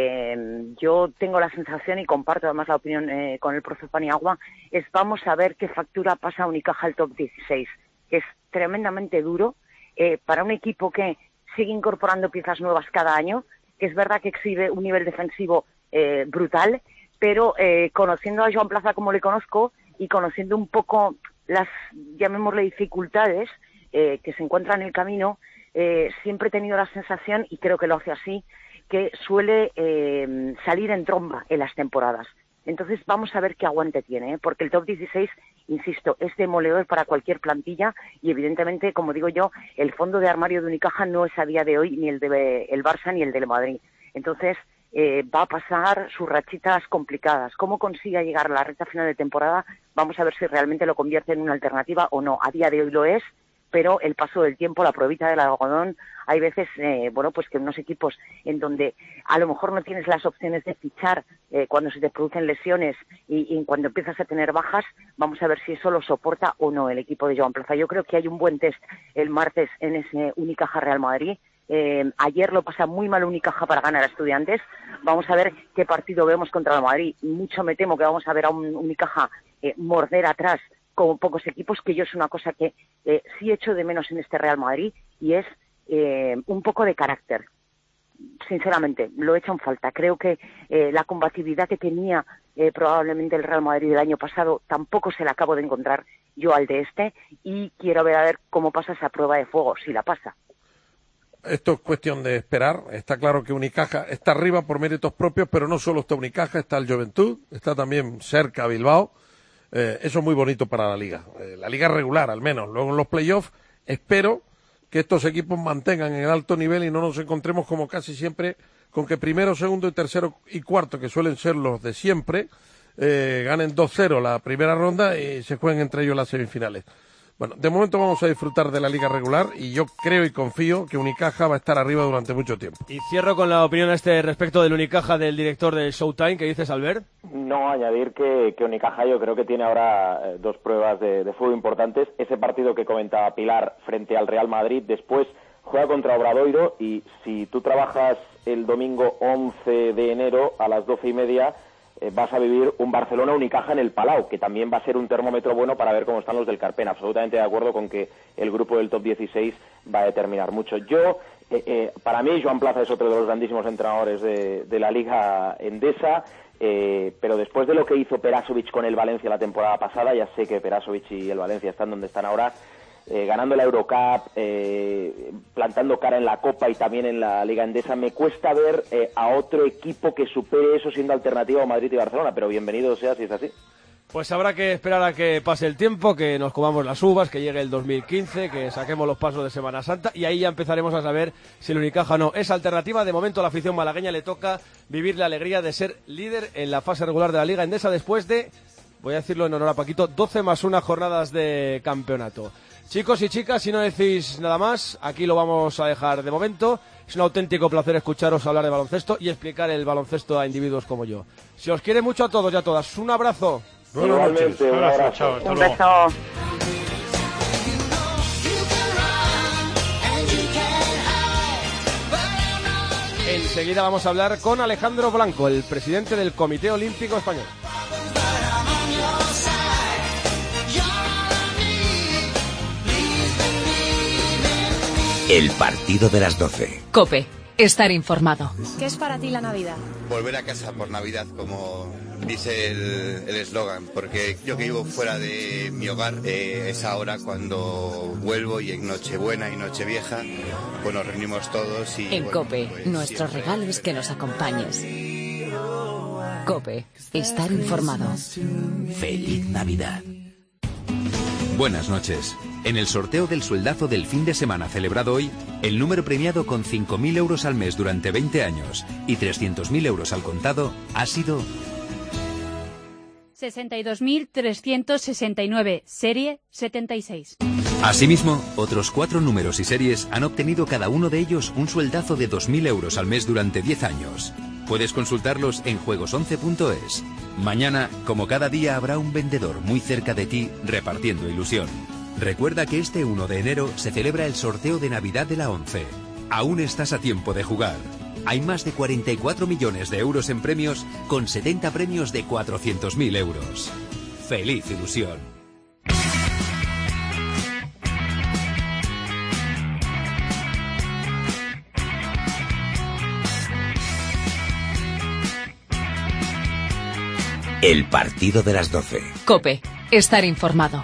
Yo tengo la sensación, y comparto además la opinión con el profe Paniagua, vamos a ver qué factura pasa Unicaja al top 16, que es tremendamente duro para un equipo que sigue incorporando piezas nuevas cada año, que es verdad que exhibe un nivel defensivo brutal, pero conociendo a Joan Plaza como le conozco y conociendo un poco las, llamémosle, dificultades que se encuentran en el camino, siempre he tenido la sensación, y creo que lo hace así, que suele salir en tromba en las temporadas. Entonces vamos a ver qué aguante tiene, porque el top 16, insisto, es demoledor para cualquier plantilla, y evidentemente, como digo yo, el fondo de armario de Unicaja no es a día de hoy ni el de el Barça ni el del Madrid. Entonces va a pasar sus rachitas complicadas. ¿Cómo consiga llegar a la recta final de temporada? Vamos a ver si realmente lo convierte en una alternativa o no. A día de hoy lo es, pero el paso del tiempo, la pruebita del algodón, hay veces, pues que unos equipos en donde a lo mejor no tienes las opciones de fichar cuando se te producen lesiones y cuando empiezas a tener bajas, vamos a ver si eso lo soporta o no el equipo de Joan Plaza. Yo creo que hay un buen test el martes en ese Unicaja Real Madrid. Ayer lo pasa muy mal Unicaja para ganar a Estudiantes. Vamos a ver qué partido vemos contra el Madrid. Mucho me temo que vamos a ver a un Unicaja morder atrás como pocos equipos, que yo es una cosa que sí echo de menos en este Real Madrid, y es un poco de carácter. Sinceramente, lo echan falta. Creo que la combatividad que tenía probablemente el Real Madrid del año pasado tampoco se la acabo de encontrar yo al de este, y quiero ver a ver cómo pasa esa prueba de fuego, si la pasa. Esto es cuestión de esperar. Está claro que Unicaja está arriba por méritos propios, pero no solo está Unicaja, está el Juventud, está también cerca Bilbao. Eso es muy bonito para la liga regular al menos. Luego en los playoffs espero que estos equipos mantengan en el alto nivel y no nos encontremos como casi siempre con que primero, segundo y tercero y cuarto, que suelen ser los de siempre, ganen 2-0 la primera ronda y se jueguen entre ellos las semifinales. Bueno, de momento vamos a disfrutar de la liga regular y yo creo y confío que Unicaja va a estar arriba durante mucho tiempo. Y cierro con la opinión respecto del Unicaja del director del Showtime. ¿Qué dices, Albert? No, añadir que Unicaja yo creo que tiene ahora dos pruebas de fútbol importantes. Ese partido que comentaba Pilar frente al Real Madrid, después juega contra Obradoiro y si tú trabajas el domingo 11 de enero a las 12:30, vas a vivir un Barcelona-Unicaja en el Palau, que también va a ser un termómetro bueno para ver cómo están los del Carpena. Absolutamente de acuerdo con que el grupo del top 16 va a determinar mucho. Para mí, Joan Plaza es otro de los grandísimos entrenadores de la Liga Endesa, pero después de lo que hizo Perasovic con el Valencia la temporada pasada, ya sé que Perasovic y el Valencia están donde están ahora, ganando la Eurocup, plantando cara en la Copa y también en la Liga Endesa, me cuesta ver a otro equipo que supere eso siendo alternativa a Madrid y Barcelona, pero bienvenido sea si es así. Pues habrá que esperar a que pase el tiempo, que nos comamos las uvas, que llegue el 2015, que saquemos los pasos de Semana Santa y ahí ya empezaremos a saber si el Unicaja no es alternativa. De momento a la afición malagueña le toca vivir la alegría de ser líder en la fase regular de la Liga Endesa después de, voy a decirlo en honor a Paquito, 12+1 jornadas de campeonato. Chicos y chicas, si no decís nada más, aquí lo vamos a dejar de momento. Es un auténtico placer escucharos hablar de baloncesto y explicar el baloncesto a individuos como yo. Se os quiere mucho a todos y a todas. Un abrazo. Buenas noches. Un abrazo. Chao, hasta Un luego. beso. Enseguida vamos a hablar con Alejandro Blanco, el presidente del Comité Olímpico Español. El partido de las 12. COPE. Estar informado. ¿Qué es para ti la Navidad? Volver a casa por Navidad, como dice el eslogan, porque yo que vivo fuera de mi hogar, es ahora cuando vuelvo y en Nochebuena y Nochevieja, pues nos reunimos todos y... En bueno, COPE, pues, nuestro siempre regalo es que nos acompañes. COPE. Estar informado. Feliz Navidad. Buenas noches. En el sorteo del sueldazo del fin de semana celebrado hoy, el número premiado con 5.000 euros al mes durante 20 años y 300.000 euros al contado ha sido 62.369, serie 76. Asimismo, otros 4 números y series han obtenido cada uno de ellos un sueldazo de 2.000 euros al mes durante 10 años. Puedes consultarlos en juegos11.es. Mañana, como cada día, habrá un vendedor muy cerca de ti repartiendo ilusión. Recuerda que este 1 de enero se celebra el sorteo de Navidad de la 11. Aún estás a tiempo de jugar. Hay más de 44 millones de euros en premios, con 70 premios de 400.000 euros. ¡Feliz ilusión! El partido de las 12. COPE. Estar informado.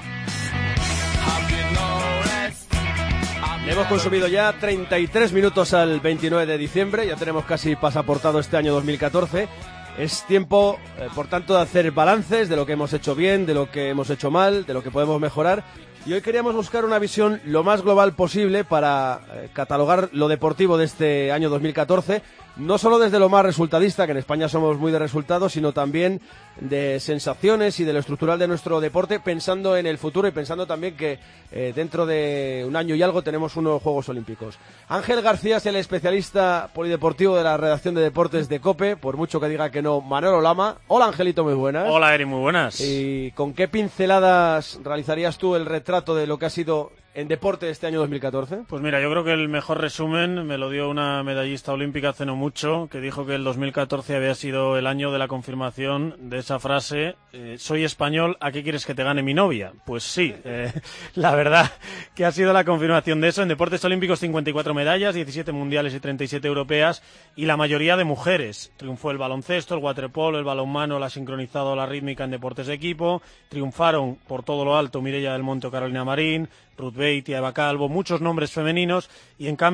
Hemos consumido ya 33 minutos al 29 de diciembre, ya tenemos casi pasaportado este año 2014. Es tiempo, por tanto, de hacer balances de lo que hemos hecho bien, de lo que hemos hecho mal, de lo que podemos mejorar. Y hoy queríamos buscar una visión lo más global posible para catalogar lo deportivo de este año 2014, no solo desde lo más resultadista, que en España somos muy de resultados, sino también de sensaciones y de lo estructural de nuestro deporte, pensando en el futuro y pensando también que dentro de un año y algo tenemos unos Juegos Olímpicos. Ángel García es el especialista polideportivo de la redacción de deportes de COPE, por mucho que diga que no, Manolo Lama. Hola, Angelito, muy buenas. Hola, Eri, muy buenas. ¿Y con qué pinceladas realizarías tú el retrato de lo que ha sido en deporte este año 2014? Pues mira, yo creo que el mejor resumen me lo dio una medallista olímpica hace no mucho, que dijo que el 2014 había sido el año de la confirmación de esa frase, soy español, ¿a qué quieres que te gane mi novia? Pues sí, la verdad que ha sido la confirmación de eso. En deportes olímpicos 54 medallas, 17 mundiales y 37 europeas, y la mayoría de mujeres. Triunfó el baloncesto, el waterpolo, el balonmano, la sincronizado, la rítmica en deportes de equipo. Triunfaron por todo lo alto Mireia del Monte o Carolina Marín, Ruth Beitia, Eva Calvo, muchos nombres femeninos, y en cambio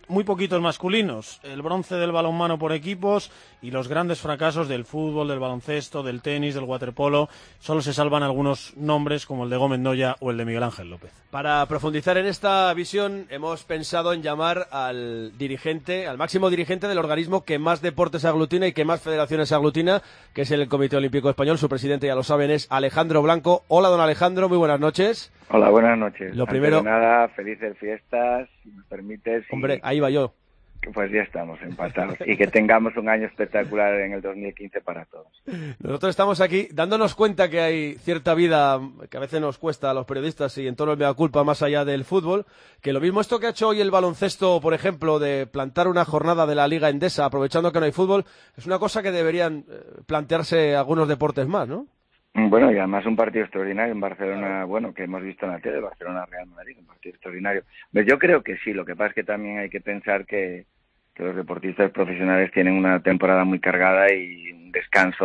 muy poquitos masculinos. El bronce del balonmano por equipos y los grandes fracasos del fútbol, del baloncesto, del tenis, del waterpolo. Solo se salvan algunos nombres como el de Gómez Noya o el de Miguel Ángel López. Para profundizar en esta visión, hemos pensado en llamar al máximo dirigente del organismo que más deportes aglutina y que más federaciones aglutina, que es el Comité Olímpico Español. Su presidente, ya lo saben, es Alejandro Blanco. Hola, don Alejandro, muy buenas noches. Hola, buenas noches. Lo primero, antes de nada, felices fiestas, si me permites. Hombre, ahí va yo. Pues ya estamos empatados. Y que tengamos un año espectacular en el 2015 para todos. Nosotros estamos aquí dándonos cuenta que hay cierta vida que a veces nos cuesta a los periodistas y en tono de mea culpa más allá del fútbol, que lo mismo esto que ha hecho hoy el baloncesto, por ejemplo, de plantar una jornada de la Liga Endesa aprovechando que no hay fútbol, es una cosa que deberían plantearse algunos deportes más, ¿no? Bueno, y además un partido extraordinario en Barcelona, bueno, que hemos visto en la tele, Barcelona-Real Madrid, un partido extraordinario. Pues yo creo que sí, lo que pasa es que también hay que pensar que los deportistas profesionales tienen una temporada muy cargada y un descanso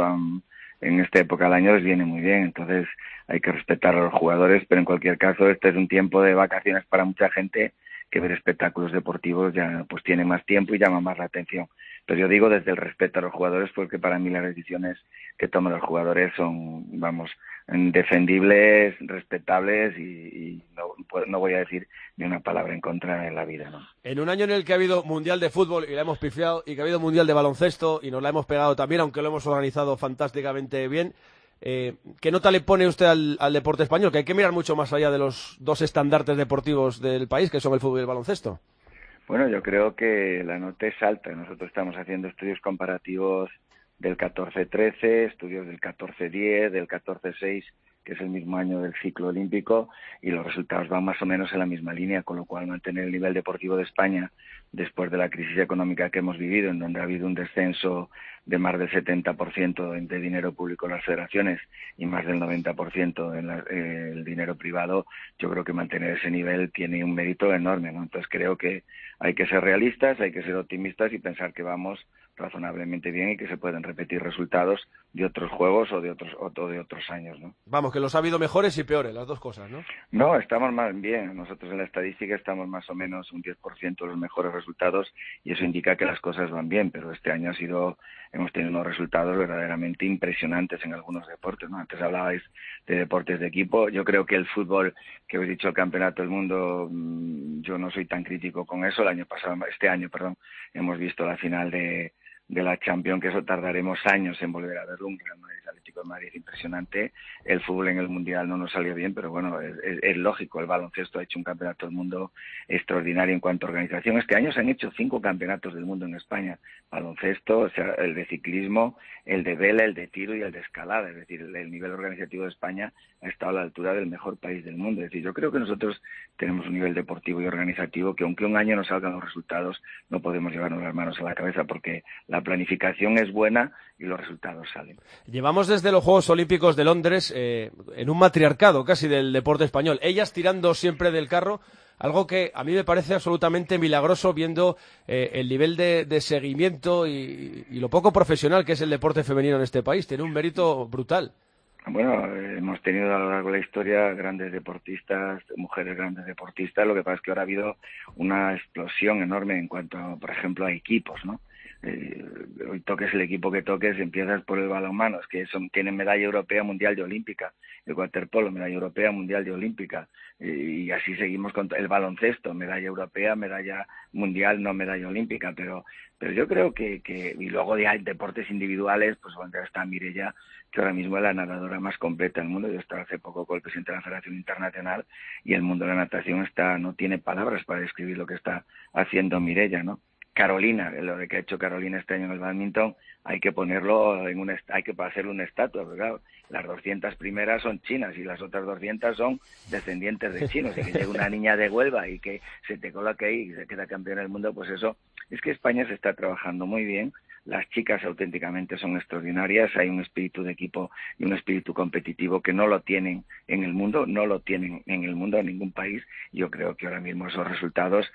en esta época del año les viene muy bien, entonces hay que respetar a los jugadores, pero en cualquier caso este es un tiempo de vacaciones para mucha gente que ver espectáculos deportivos ya pues tiene más tiempo y llama más la atención. Pero yo digo desde el respeto a los jugadores porque para mí las decisiones que toman los jugadores son, vamos, defendibles, respetables y no voy a decir ni una palabra en contra en la vida, ¿no? En un año en el que ha habido Mundial de Fútbol y la hemos pifiado y que ha habido Mundial de Baloncesto y nos la hemos pegado también, aunque lo hemos organizado fantásticamente bien, ¿qué nota le pone usted al deporte español? Que hay que mirar mucho más allá de los dos estandartes deportivos del país, que son el fútbol y el baloncesto. Bueno, yo creo que la nota es alta. Nosotros estamos haciendo estudios comparativos del 14-13, estudios del 14-10, del 14-6, que es el mismo año del ciclo olímpico, y los resultados van más o menos en la misma línea, con lo cual mantener el nivel deportivo de España después de la crisis económica que hemos vivido, en donde ha habido un descenso de más del 70% de dinero público en las federaciones y más del 90% en el dinero privado, yo creo que mantener ese nivel tiene un mérito enorme, ¿no? Entonces creo que hay que ser realistas, hay que ser optimistas y pensar que vamos razonablemente bien y que se pueden repetir resultados de otros juegos o de otros años, ¿no? Vamos, que los ha habido mejores y peores, las dos cosas, ¿no? No, estamos más bien. Nosotros en la estadística estamos más o menos un 10% de los mejores resultados y eso indica que las cosas van bien, pero este año hemos tenido unos resultados verdaderamente impresionantes en algunos deportes, ¿no? Antes hablabais de deportes de equipo. Yo creo que el fútbol, que habéis dicho el Campeonato del Mundo, yo no soy tan crítico con eso. Este año, hemos visto la final de la Champions, que eso tardaremos años en volver a verlo. Un Real Madrid Atlético de Madrid impresionante. El fútbol en el Mundial no nos salió bien, pero bueno, es lógico. El baloncesto ha hecho un campeonato del mundo extraordinario en cuanto a organización. Este año se han hecho 5 campeonatos del mundo en España. Baloncesto, o sea, el de ciclismo, el de vela, el de tiro y el de escalada. Es decir, el nivel organizativo de España ha estado a la altura del mejor país del mundo. Es decir, yo creo que nosotros tenemos un nivel deportivo y organizativo que aunque un año no salgan los resultados, no podemos llevarnos las manos a la cabeza porque la planificación es buena y los resultados salen. Llevamos desde los Juegos Olímpicos de Londres en un matriarcado casi del deporte español. Ellas tirando siempre del carro, algo que a mí me parece absolutamente milagroso viendo el nivel de seguimiento y lo poco profesional que es el deporte femenino en este país. Tiene un mérito brutal. Bueno, hemos tenido a lo largo de la historia grandes deportistas, mujeres grandes deportistas. Lo que pasa es que ahora ha habido una explosión enorme en cuanto, por ejemplo, a equipos, ¿no? Hoy toques el equipo que toques, empiezas por el balonmano, es que tienen medalla europea, mundial y olímpica. El waterpolo, medalla europea, mundial y olímpica. Y así seguimos con el baloncesto, medalla europea, medalla mundial, no medalla olímpica. Pero yo creo que y luego hay deportes individuales, pues donde está Mireia, que ahora mismo es la nadadora más completa del mundo. Yo estaba hace poco con el presidente de la Federación Internacional y el mundo de la natación no tiene palabras para describir lo que está haciendo Mireia, ¿no? Carolina, lo que ha hecho Carolina este año en el bádminton, hay que ponerlo hay que hacerle una estatua, ¿verdad? Las 200 primeras son chinas y las otras 200 son descendientes de chinos. Y que llegue una niña de Huelva y que se te coloque ahí y se queda campeona del mundo, pues eso, es que España se está trabajando muy bien. Las chicas auténticamente son extraordinarias, hay un espíritu de equipo y un espíritu competitivo que no lo tienen en el mundo, en ningún país. Yo creo que ahora mismo esos resultados,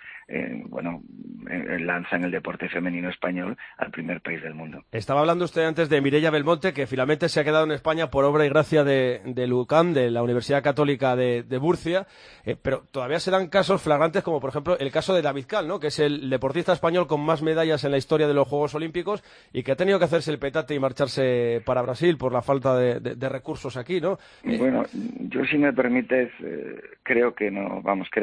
lanzan el deporte femenino español al primer país del mundo. Estaba hablando usted antes de Mireia Belmonte, que finalmente se ha quedado en España por obra y gracia de UCAM, de la Universidad Católica de Murcia, pero todavía se dan casos flagrantes como, por ejemplo, el caso de David Cal, ¿no?, que es el deportista español con más medallas en la historia de los Juegos Olímpicos y que ha tenido que hacerse el petate y marcharse para Brasil por la falta de recursos aquí, ¿no? Bueno, yo, si me permites, creo que no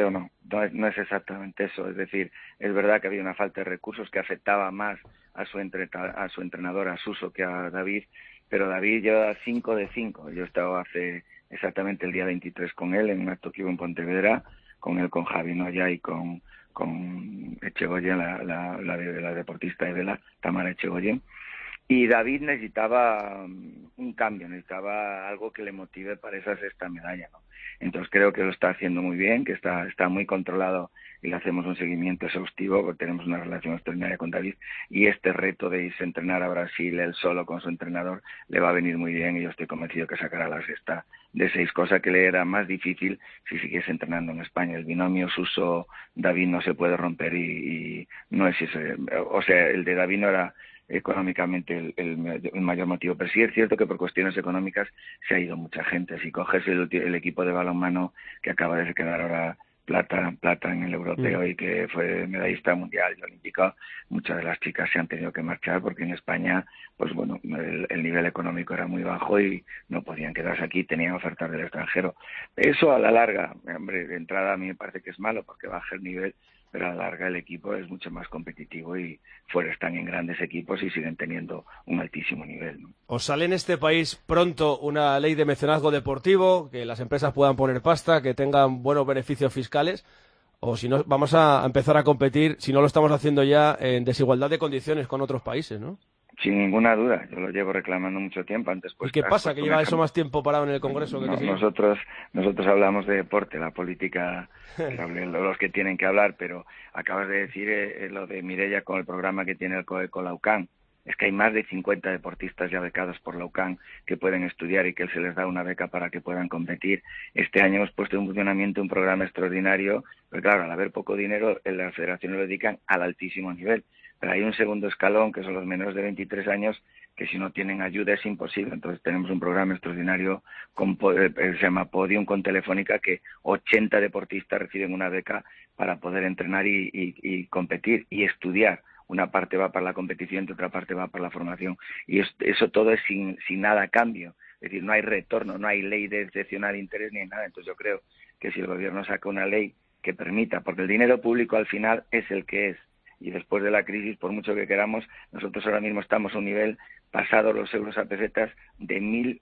es exactamente eso. Es decir, es verdad que había una falta de recursos que afectaba más a su entrenador, a Suso, que a David, pero David lleva 5 de 5. Yo he estado hace exactamente el día 23 con él en un acto que hubo en Pontevedra, con él, con Javi Noya y con Echegoyen, la deportista de vela, Tamara Echegoyen. Y David necesitaba un cambio, necesitaba algo que le motive para esa 6ª medalla, ¿no? Entonces creo que lo está haciendo muy bien, que está muy controlado y le hacemos un seguimiento exhaustivo porque tenemos una relación extraordinaria con David, y este reto de irse a entrenar a Brasil él solo con su entrenador le va a venir muy bien, y yo estoy convencido que sacará la 6ª de 6, cosa que le era más difícil si siguiese entrenando en España. El binomio Suso-David no se puede romper y no es ese, o sea, el de David no era económicamente el mayor motivo, pero sí es cierto que por cuestiones económicas se ha ido mucha gente. Si coges el equipo de balonmano que acaba de quedar ahora plata en el europeo y que fue medallista mundial y olímpico, muchas de las chicas se han tenido que marchar porque en España, pues bueno, el nivel económico era muy bajo y no podían quedarse aquí, tenían ofertas del extranjero. Eso a la larga, hombre, de entrada a mí me parece que es malo porque baja el nivel, pero a la larga el equipo es mucho más competitivo y fuera están en grandes equipos y siguen teniendo un altísimo nivel, ¿no? ¿Os sale en este país pronto una ley de mecenazgo deportivo, que las empresas puedan poner pasta, que tengan buenos beneficios fiscales? O si no, vamos a empezar a competir, si no lo estamos haciendo ya, en desigualdad de condiciones con otros países, ¿no? Sin ninguna duda, yo lo llevo reclamando mucho tiempo. Antes, pues, ¿Y qué pasa? ¿Que lleva eso más tiempo parado en el Congreso? No, nosotros hablamos de deporte, la política, los que tienen que hablar, pero acabas de decir lo de Mireia con el programa que tiene el COE con la UCAM. Es que hay más de 50 deportistas ya becados por la UCAM que pueden estudiar y que se les da una beca para que puedan competir. Este año hemos puesto en funcionamiento un programa extraordinario, pero claro, al haber poco dinero, las federaciones lo dedican al altísimo nivel. Pero hay un segundo escalón, que son los menores de 23 años, que si no tienen ayuda es imposible. Entonces tenemos un programa extraordinario, se llama Podium, con Telefónica, que 80 deportistas reciben una beca para poder entrenar y competir y estudiar. Una parte va para la competición y otra parte va para la formación. Y eso todo es sin nada a cambio. Es decir, no hay retorno, no hay ley de excepcional interés ni nada. Entonces yo creo que si el gobierno saca una ley que permita, porque el dinero público al final es el que es, y después de la crisis, por mucho que queramos, nosotros ahora mismo estamos a un nivel, pasado los euros a pesetas, de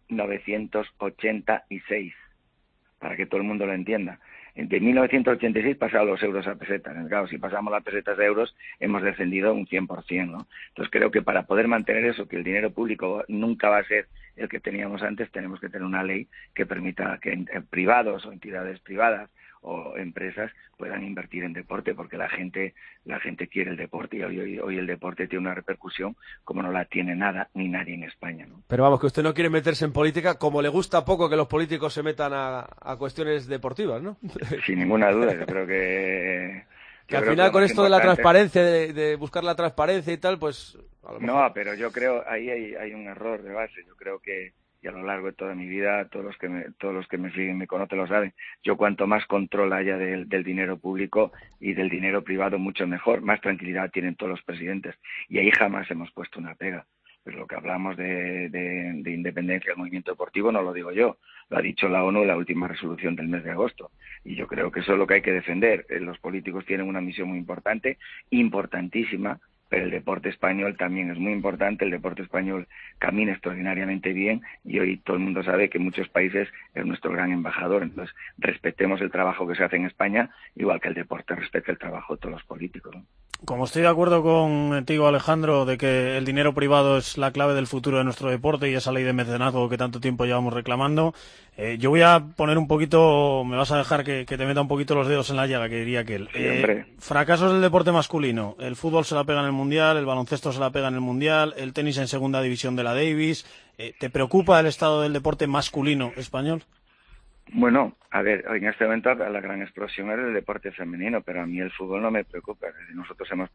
1986, para que todo el mundo lo entienda. De 1986 pasado los euros a pesetas. Claro, si pasamos las pesetas a euros, hemos descendido un 100%, ¿no? Entonces creo que para poder mantener eso, que el dinero público nunca va a ser el que teníamos antes, tenemos que tener una ley que permita que privados o entidades privadas o empresas puedan invertir en deporte, porque la gente quiere el deporte, y hoy el deporte tiene una repercusión como no la tiene nada ni nadie en España, ¿no? Pero vamos, que usted no quiere meterse en política, como le gusta poco que los políticos se metan a cuestiones deportivas, ¿no? Sin ninguna duda, yo creo que al final con esto de la transparencia, de buscar la transparencia y tal, pues a lo mejor... No, pero yo creo ahí hay un error de base. Yo creo que, y a lo largo de toda mi vida, todos los que me siguen, me conocen, lo saben, yo cuanto más control haya del dinero público y del dinero privado, mucho mejor, más tranquilidad tienen todos los presidentes, y ahí jamás hemos puesto una pega. Pero lo que hablamos de independencia del movimiento deportivo no lo digo yo, lo ha dicho la ONU en la última resolución del mes de agosto, y yo creo que eso es lo que hay que defender. Los políticos tienen una misión muy importante, importantísima, pero el deporte español también es muy importante. El deporte español camina extraordinariamente bien y hoy todo el mundo sabe que en muchos países es nuestro gran embajador. Entonces, respetemos el trabajo que se hace en España, igual que el deporte respeta el trabajo de todos los políticos, ¿no? Como estoy de acuerdo contigo, Alejandro, de que el dinero privado es la clave del futuro de nuestro deporte y esa ley de mecenazgo que tanto tiempo llevamos reclamando, yo voy a poner un poquito, me vas a dejar que te meta un poquito los dedos en la llaga, que diría aquel. Fracasos del deporte masculino. El fútbol se la pega en el Mundial, el baloncesto se la pega en el Mundial, el tenis en segunda división de la Davis. ¿Te preocupa el estado del deporte masculino español? Bueno, a ver, en este momento la gran explosión es el deporte femenino, pero a mí el fútbol no me preocupa. Nosotros hemos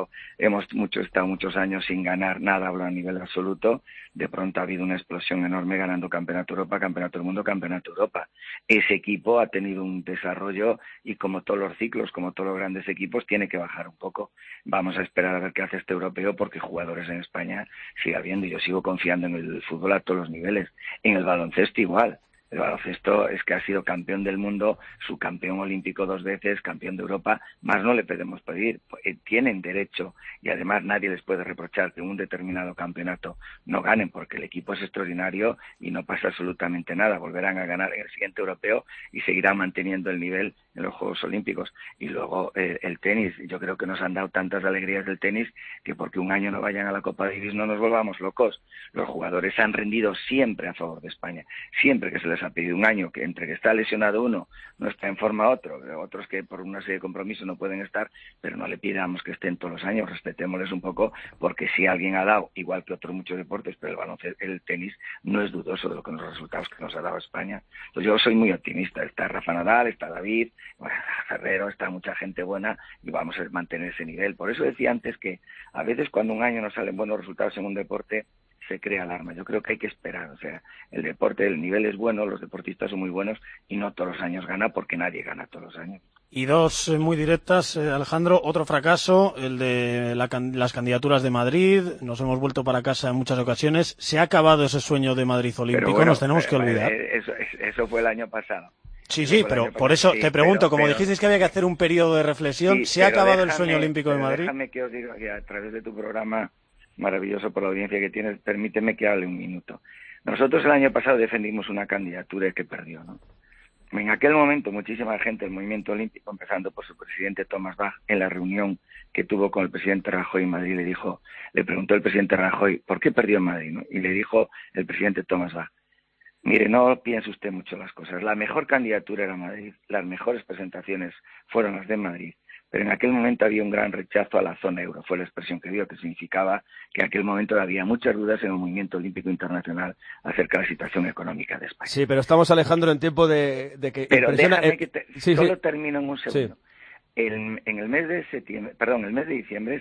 estado muchos años sin ganar nada a nivel absoluto. De pronto ha habido una explosión enorme ganando Campeonato Europa, Campeonato del Mundo, Campeonato Europa. Ese equipo ha tenido un desarrollo y como todos los ciclos, como todos los grandes equipos, tiene que bajar un poco. Vamos a esperar a ver qué hace este europeo porque jugadores en España sigue habiendo y yo sigo confiando en el fútbol a todos los niveles. En el baloncesto igual. El baloncesto es que ha sido campeón del mundo, subcampeón olímpico 2 veces, campeón de Europa, más no le podemos pedir. Tienen derecho y además nadie les puede reprochar que en un determinado campeonato no ganen porque el equipo es extraordinario y no pasa absolutamente nada. Volverán a ganar en el siguiente europeo y seguirán manteniendo el nivel en los Juegos Olímpicos. Y luego el tenis, yo creo que nos han dado tantas alegrías del tenis que porque un año no vayan a la Copa Davis no nos volvamos locos. Los jugadores se han rendido siempre a favor de España, siempre que se les ha pedido un año, que entre que está lesionado uno, no está en forma otro, otros que por una serie de compromisos no pueden estar, pero no le pidamos que estén todos los años, respetémosles un poco, porque si alguien ha dado, igual que otros muchos deportes, pero el baloncesto, el tenis no es dudoso de los resultados que nos ha dado España. Entonces yo soy muy optimista, está Rafa Nadal, está David, Ferrero, está mucha gente buena y vamos a mantener ese nivel. Por eso decía antes que a veces cuando un año no salen buenos resultados en un deporte, se crea alarma. Yo creo que hay que esperar. O sea, el deporte, el nivel es bueno, los deportistas son muy buenos y no todos los años gana porque nadie gana todos los años. Y dos muy directas, Alejandro, otro fracaso, el de las candidaturas de Madrid. Nos hemos vuelto para casa en muchas ocasiones. Se ha acabado ese sueño de Madrid olímpico, bueno, nos tenemos que olvidar. Eso fue el año pasado. Sí, pero por eso te pregunto, como dijisteis que había que hacer un periodo de reflexión, ¿se ha acabado el sueño olímpico de Madrid? Déjame que os diga que a través de tu programa maravilloso por la audiencia que tienes, permíteme que hable un minuto. Nosotros el año pasado defendimos una candidatura que perdió, ¿no? En aquel momento muchísima gente del movimiento olímpico, empezando por su presidente Thomas Bach, en la reunión que tuvo con el presidente Rajoy en Madrid, le preguntó el presidente Rajoy, ¿por qué perdió en Madrid? ¿No? Y le dijo el presidente Thomas Bach, mire, no piense usted mucho las cosas, la mejor candidatura era Madrid, las mejores presentaciones fueron las de Madrid, pero en aquel momento había un gran rechazo a la zona euro, fue la expresión que dio, que significaba que en aquel momento había muchas dudas en el movimiento olímpico internacional acerca de la situación económica de España. Sí, pero estamos, Alejandro, en tiempo de que... Pero déjame que solo termino en un segundo. Sí. En el mes de diciembre,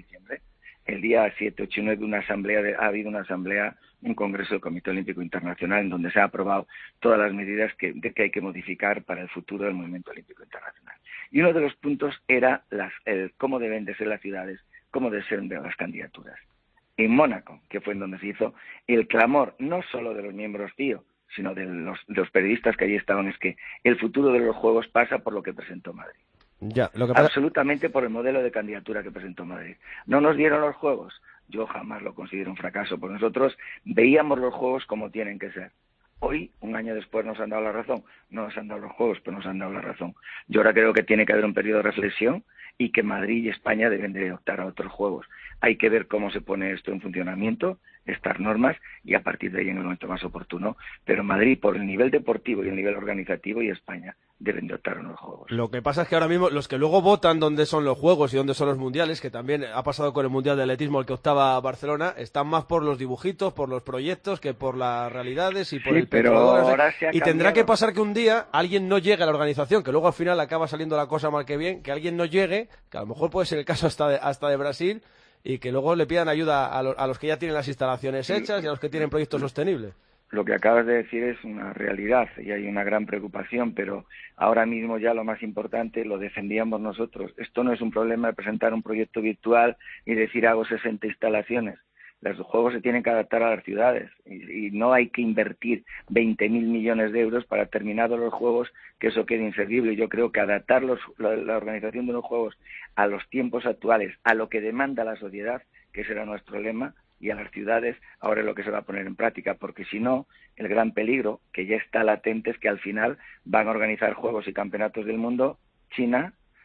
el día 7, 8 y 9 ha habido una asamblea, un congreso del Comité Olímpico Internacional en donde se ha aprobado todas las medidas que hay que modificar para el futuro del movimiento olímpico internacional. Y uno de los puntos era cómo deben de ser las ciudades, cómo deben ser las candidaturas. En Mónaco, que fue en donde se hizo, el clamor no solo de los miembros TIO, sino de los periodistas que allí estaban, es que el futuro de los Juegos pasa por lo que presentó Madrid. Ya, lo que pasa... Absolutamente por el modelo de candidatura que presentó Madrid. No nos dieron los Juegos. Yo jamás lo considero un fracaso, porque nosotros veíamos los Juegos como tienen que ser. Hoy, un año después, nos han dado la razón. No nos han dado los Juegos, pero nos han dado la razón. Yo ahora creo que tiene que haber un periodo de reflexión y que Madrid y España deben de optar a otros Juegos. Hay que ver cómo se pone esto en funcionamiento, estas normas, y a partir de ahí en el momento más oportuno. Pero Madrid, por el nivel deportivo y el nivel organizativo, y España deben de optar a los Juegos. Lo que pasa es que ahora mismo los que luego votan dónde son los Juegos y dónde son los Mundiales, que también ha pasado con el Mundial de Atletismo al que optaba Barcelona, están más por los dibujitos, por los proyectos, que por las realidades y por el petróleo. Y tendrá que pasar que un día alguien no llegue a la organización, que luego al final acaba saliendo la cosa mal que bien, que alguien no llegue, que a lo mejor puede ser el caso hasta de Brasil, y que luego le pidan ayuda a los que ya tienen las instalaciones hechas y a los que tienen proyectos sostenibles. Lo que acabas de decir es una realidad y hay una gran preocupación, pero ahora mismo ya lo más importante lo defendíamos nosotros. Esto no es un problema de presentar un proyecto virtual y decir hago 60 instalaciones. Los juegos se tienen que adaptar a las ciudades y no hay que invertir 20.000 millones de euros para terminados los juegos, que eso quede inservible. Yo creo que adaptar la organización de los juegos a los tiempos actuales, a lo que demanda la sociedad, que ese era nuestro lema, y a las ciudades, ahora es lo que se va a poner en práctica, porque si no, el gran peligro, que ya está latente, es que al final van a organizar juegos y campeonatos del mundo China,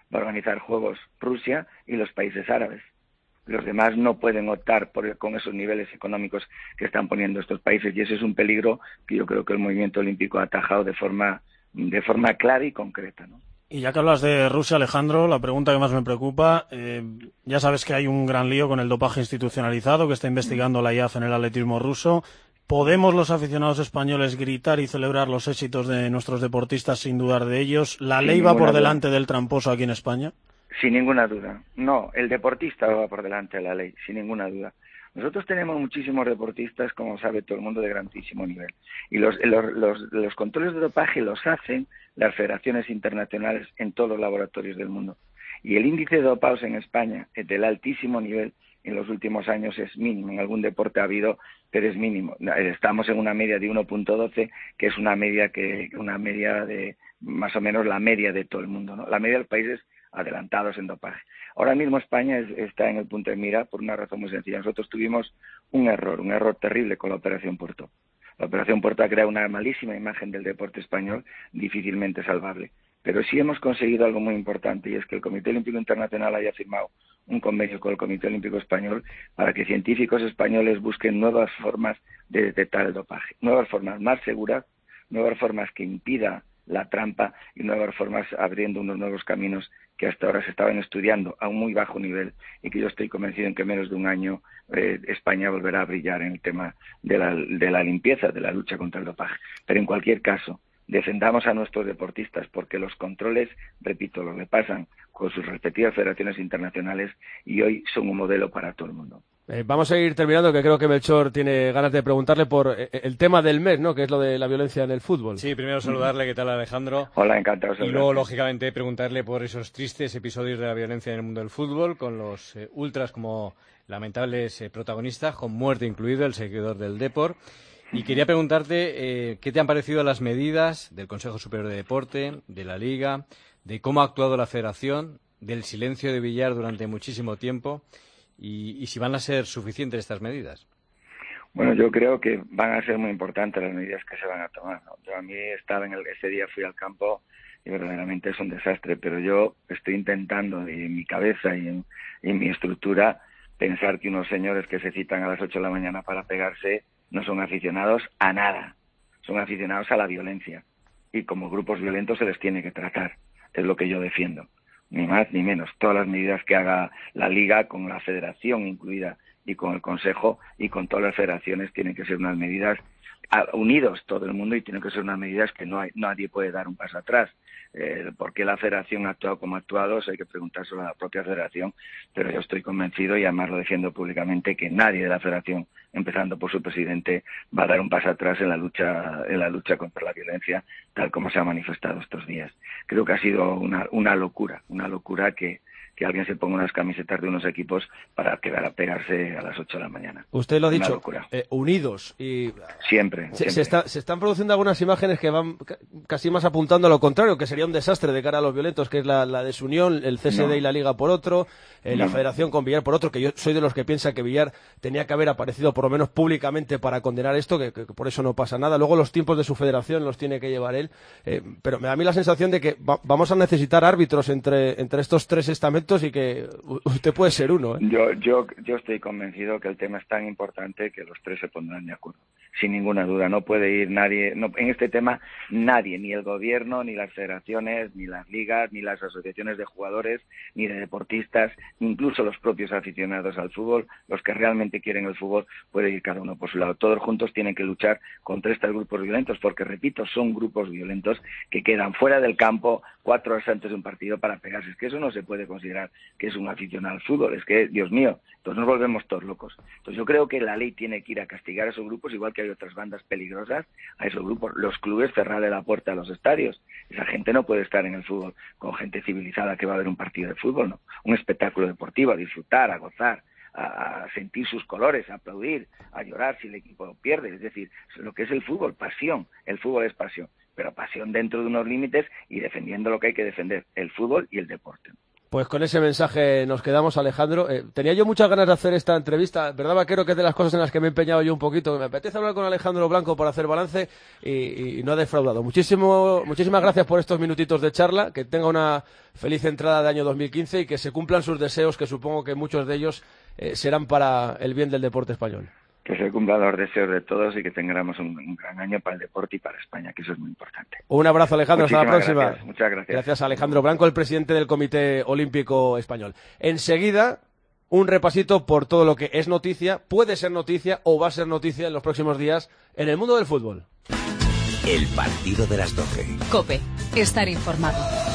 va a organizar Juegos Rusia y los países árabes. Los demás no pueden optar con esos niveles económicos que están poniendo estos países, y ese es un peligro que yo creo que el movimiento olímpico ha atajado de forma clara y concreta, ¿no? Y ya que hablas de Rusia, Alejandro, la pregunta que más me preocupa, ya sabes que hay un gran lío con el dopaje institucionalizado que está investigando la IAF en el atletismo ruso. ¿Podemos los aficionados españoles gritar y celebrar los éxitos de nuestros deportistas sin dudar de ellos? ¿La ley va por delante del tramposo aquí en España? Sin ninguna duda. No, el deportista va por delante de la ley, sin ninguna duda. Nosotros tenemos muchísimos deportistas, como sabe todo el mundo, de grandísimo nivel. Y los controles de dopaje los hacen las federaciones internacionales en todos los laboratorios del mundo. Y el índice de dopados en España es del altísimo nivel. En los últimos años es mínimo. En algún deporte ha habido, pero es mínimo. Estamos en una media de 1.12, que es una media de más o menos la media de todo el mundo, ¿no? La media de los países adelantados en dopaje. Ahora mismo España está en el punto de mira por una razón muy sencilla. Nosotros tuvimos un error terrible con la Operación Puerto. La Operación Puerto ha creado una malísima imagen del deporte español, difícilmente salvable. Pero sí hemos conseguido algo muy importante, y es que el Comité Olímpico Internacional haya firmado un convenio con el Comité Olímpico Español para que científicos españoles busquen nuevas formas de detectar el dopaje, nuevas formas más seguras, nuevas formas que impidan la trampa y nuevas formas abriendo unos nuevos caminos que hasta ahora se estaban estudiando a un muy bajo nivel, y que yo estoy convencido en que en menos de un año España volverá a brillar en el tema de la limpieza, de la lucha contra el dopaje. Pero en cualquier caso, defendamos a nuestros deportistas, porque los controles, repito, los repasan con sus respectivas federaciones internacionales y hoy son un modelo para todo el mundo. Vamos a ir terminando, que creo que Melchor tiene ganas de preguntarle por el tema del mes, ¿no? Que es lo de la violencia en el fútbol. Sí, primero saludarle, ¿qué tal, Alejandro? Hola, encantado. Y luego, lógicamente, preguntarle por esos tristes episodios de la violencia en el mundo del fútbol, con los ultras como lamentables protagonistas, con muerte incluido, el seguidor del Depor. Y quería preguntarte qué te han parecido las medidas del Consejo Superior de Deporte, de la Liga, de cómo ha actuado la Federación, del silencio de Villar durante muchísimo tiempo, y si van a ser suficientes estas medidas. Bueno, yo creo que van a ser muy importantes las medidas que se van a tomar, ¿no? Yo a mí ese día fui al campo y verdaderamente es un desastre, pero yo estoy intentando en mi cabeza y en mi estructura pensar que unos señores que se citan a las 8 de la mañana para pegarse no son aficionados a nada, son aficionados a la violencia, y como grupos violentos se les tiene que tratar, es lo que yo defiendo, ni más ni menos. Todas las medidas que haga la Liga, con la Federación incluida y con el Consejo y con todas las federaciones, tienen que ser unas medidas unidos todo el mundo, y tienen que ser unas medidas que nadie puede dar un paso atrás. ¿Por qué la Federación ha actuado como ha actuado? Eso hay que preguntárselo a la propia Federación, pero yo estoy convencido, y además lo defiendo públicamente, que nadie de la Federación, empezando por su presidente, va a dar un paso atrás en la lucha contra la violencia, tal como se ha manifestado estos días. Creo que ha sido una locura que alguien se ponga unas camisetas de unos equipos para quedar a pegarse a las 8 de la mañana. Usted lo ha dicho, unidos. Y siempre. Se están produciendo algunas imágenes que van casi más apuntando a lo contrario, que sería un desastre de cara a los violentos, que es la desunión, el CSD y la Liga por otro, la Federación con Villar por otro, que yo soy de los que piensa que Villar tenía que haber aparecido por lo menos públicamente para condenar esto, que por eso no pasa nada. Luego los tiempos de su federación los tiene que llevar él, pero me da a mí la sensación de que vamos a necesitar árbitros entre estos tres estamentos, y que usted puede ser uno, ¿eh? Yo estoy convencido que el tema es tan importante que los tres se pondrán de acuerdo, sin ninguna duda. No puede ir nadie, en este tema nadie, ni el gobierno, ni las federaciones, ni las ligas, ni las asociaciones de jugadores, ni de deportistas, incluso los propios aficionados al fútbol, los que realmente quieren el fútbol, puede ir cada uno por su lado. Todos juntos tienen que luchar contra estos grupos violentos, porque, repito, son grupos violentos que quedan fuera del campo 4 horas antes de un partido para pegarse. Es que eso no se puede considerar que es un aficionado al fútbol, es que, Dios mío, entonces nos volvemos todos locos. Entonces yo creo que la ley tiene que ir a castigar a esos grupos, igual que hay otras bandas peligrosas, a esos grupos. Los clubes, cerrarle la puerta a los estadios. Esa gente no puede estar en el fútbol con gente civilizada que va a ver un partido de fútbol, ¿no? Un espectáculo deportivo, a disfrutar, a gozar, a sentir sus colores, a aplaudir, a llorar si el equipo pierde. Es decir, lo que es el fútbol, pasión. El fútbol es pasión, pero pasión dentro de unos límites y defendiendo lo que hay que defender, el fútbol y el deporte. Pues con ese mensaje nos quedamos, Alejandro. Tenía yo muchas ganas de hacer esta entrevista, ¿verdad, Vaquero? Que es de las cosas en las que me he empeñado yo un poquito. Me apetece hablar con Alejandro Blanco para hacer balance y no ha defraudado. Muchísimas gracias por estos minutitos de charla. Que tenga una feliz entrada de año 2015 y que se cumplan sus deseos, que supongo que muchos de ellos serán para el bien del deporte español. Que se cumplan los deseos de todos y que tengamos un gran año para el deporte y para España, que eso es muy importante. Un abrazo, Alejandro. Hasta la próxima. Gracias. Muchas gracias. Gracias a Alejandro Blanco, el presidente del Comité Olímpico Español. Enseguida, un repasito por todo lo que es noticia, puede ser noticia o va a ser noticia en los próximos días en el mundo del fútbol. El partido de las 12. COPE. Estar informado.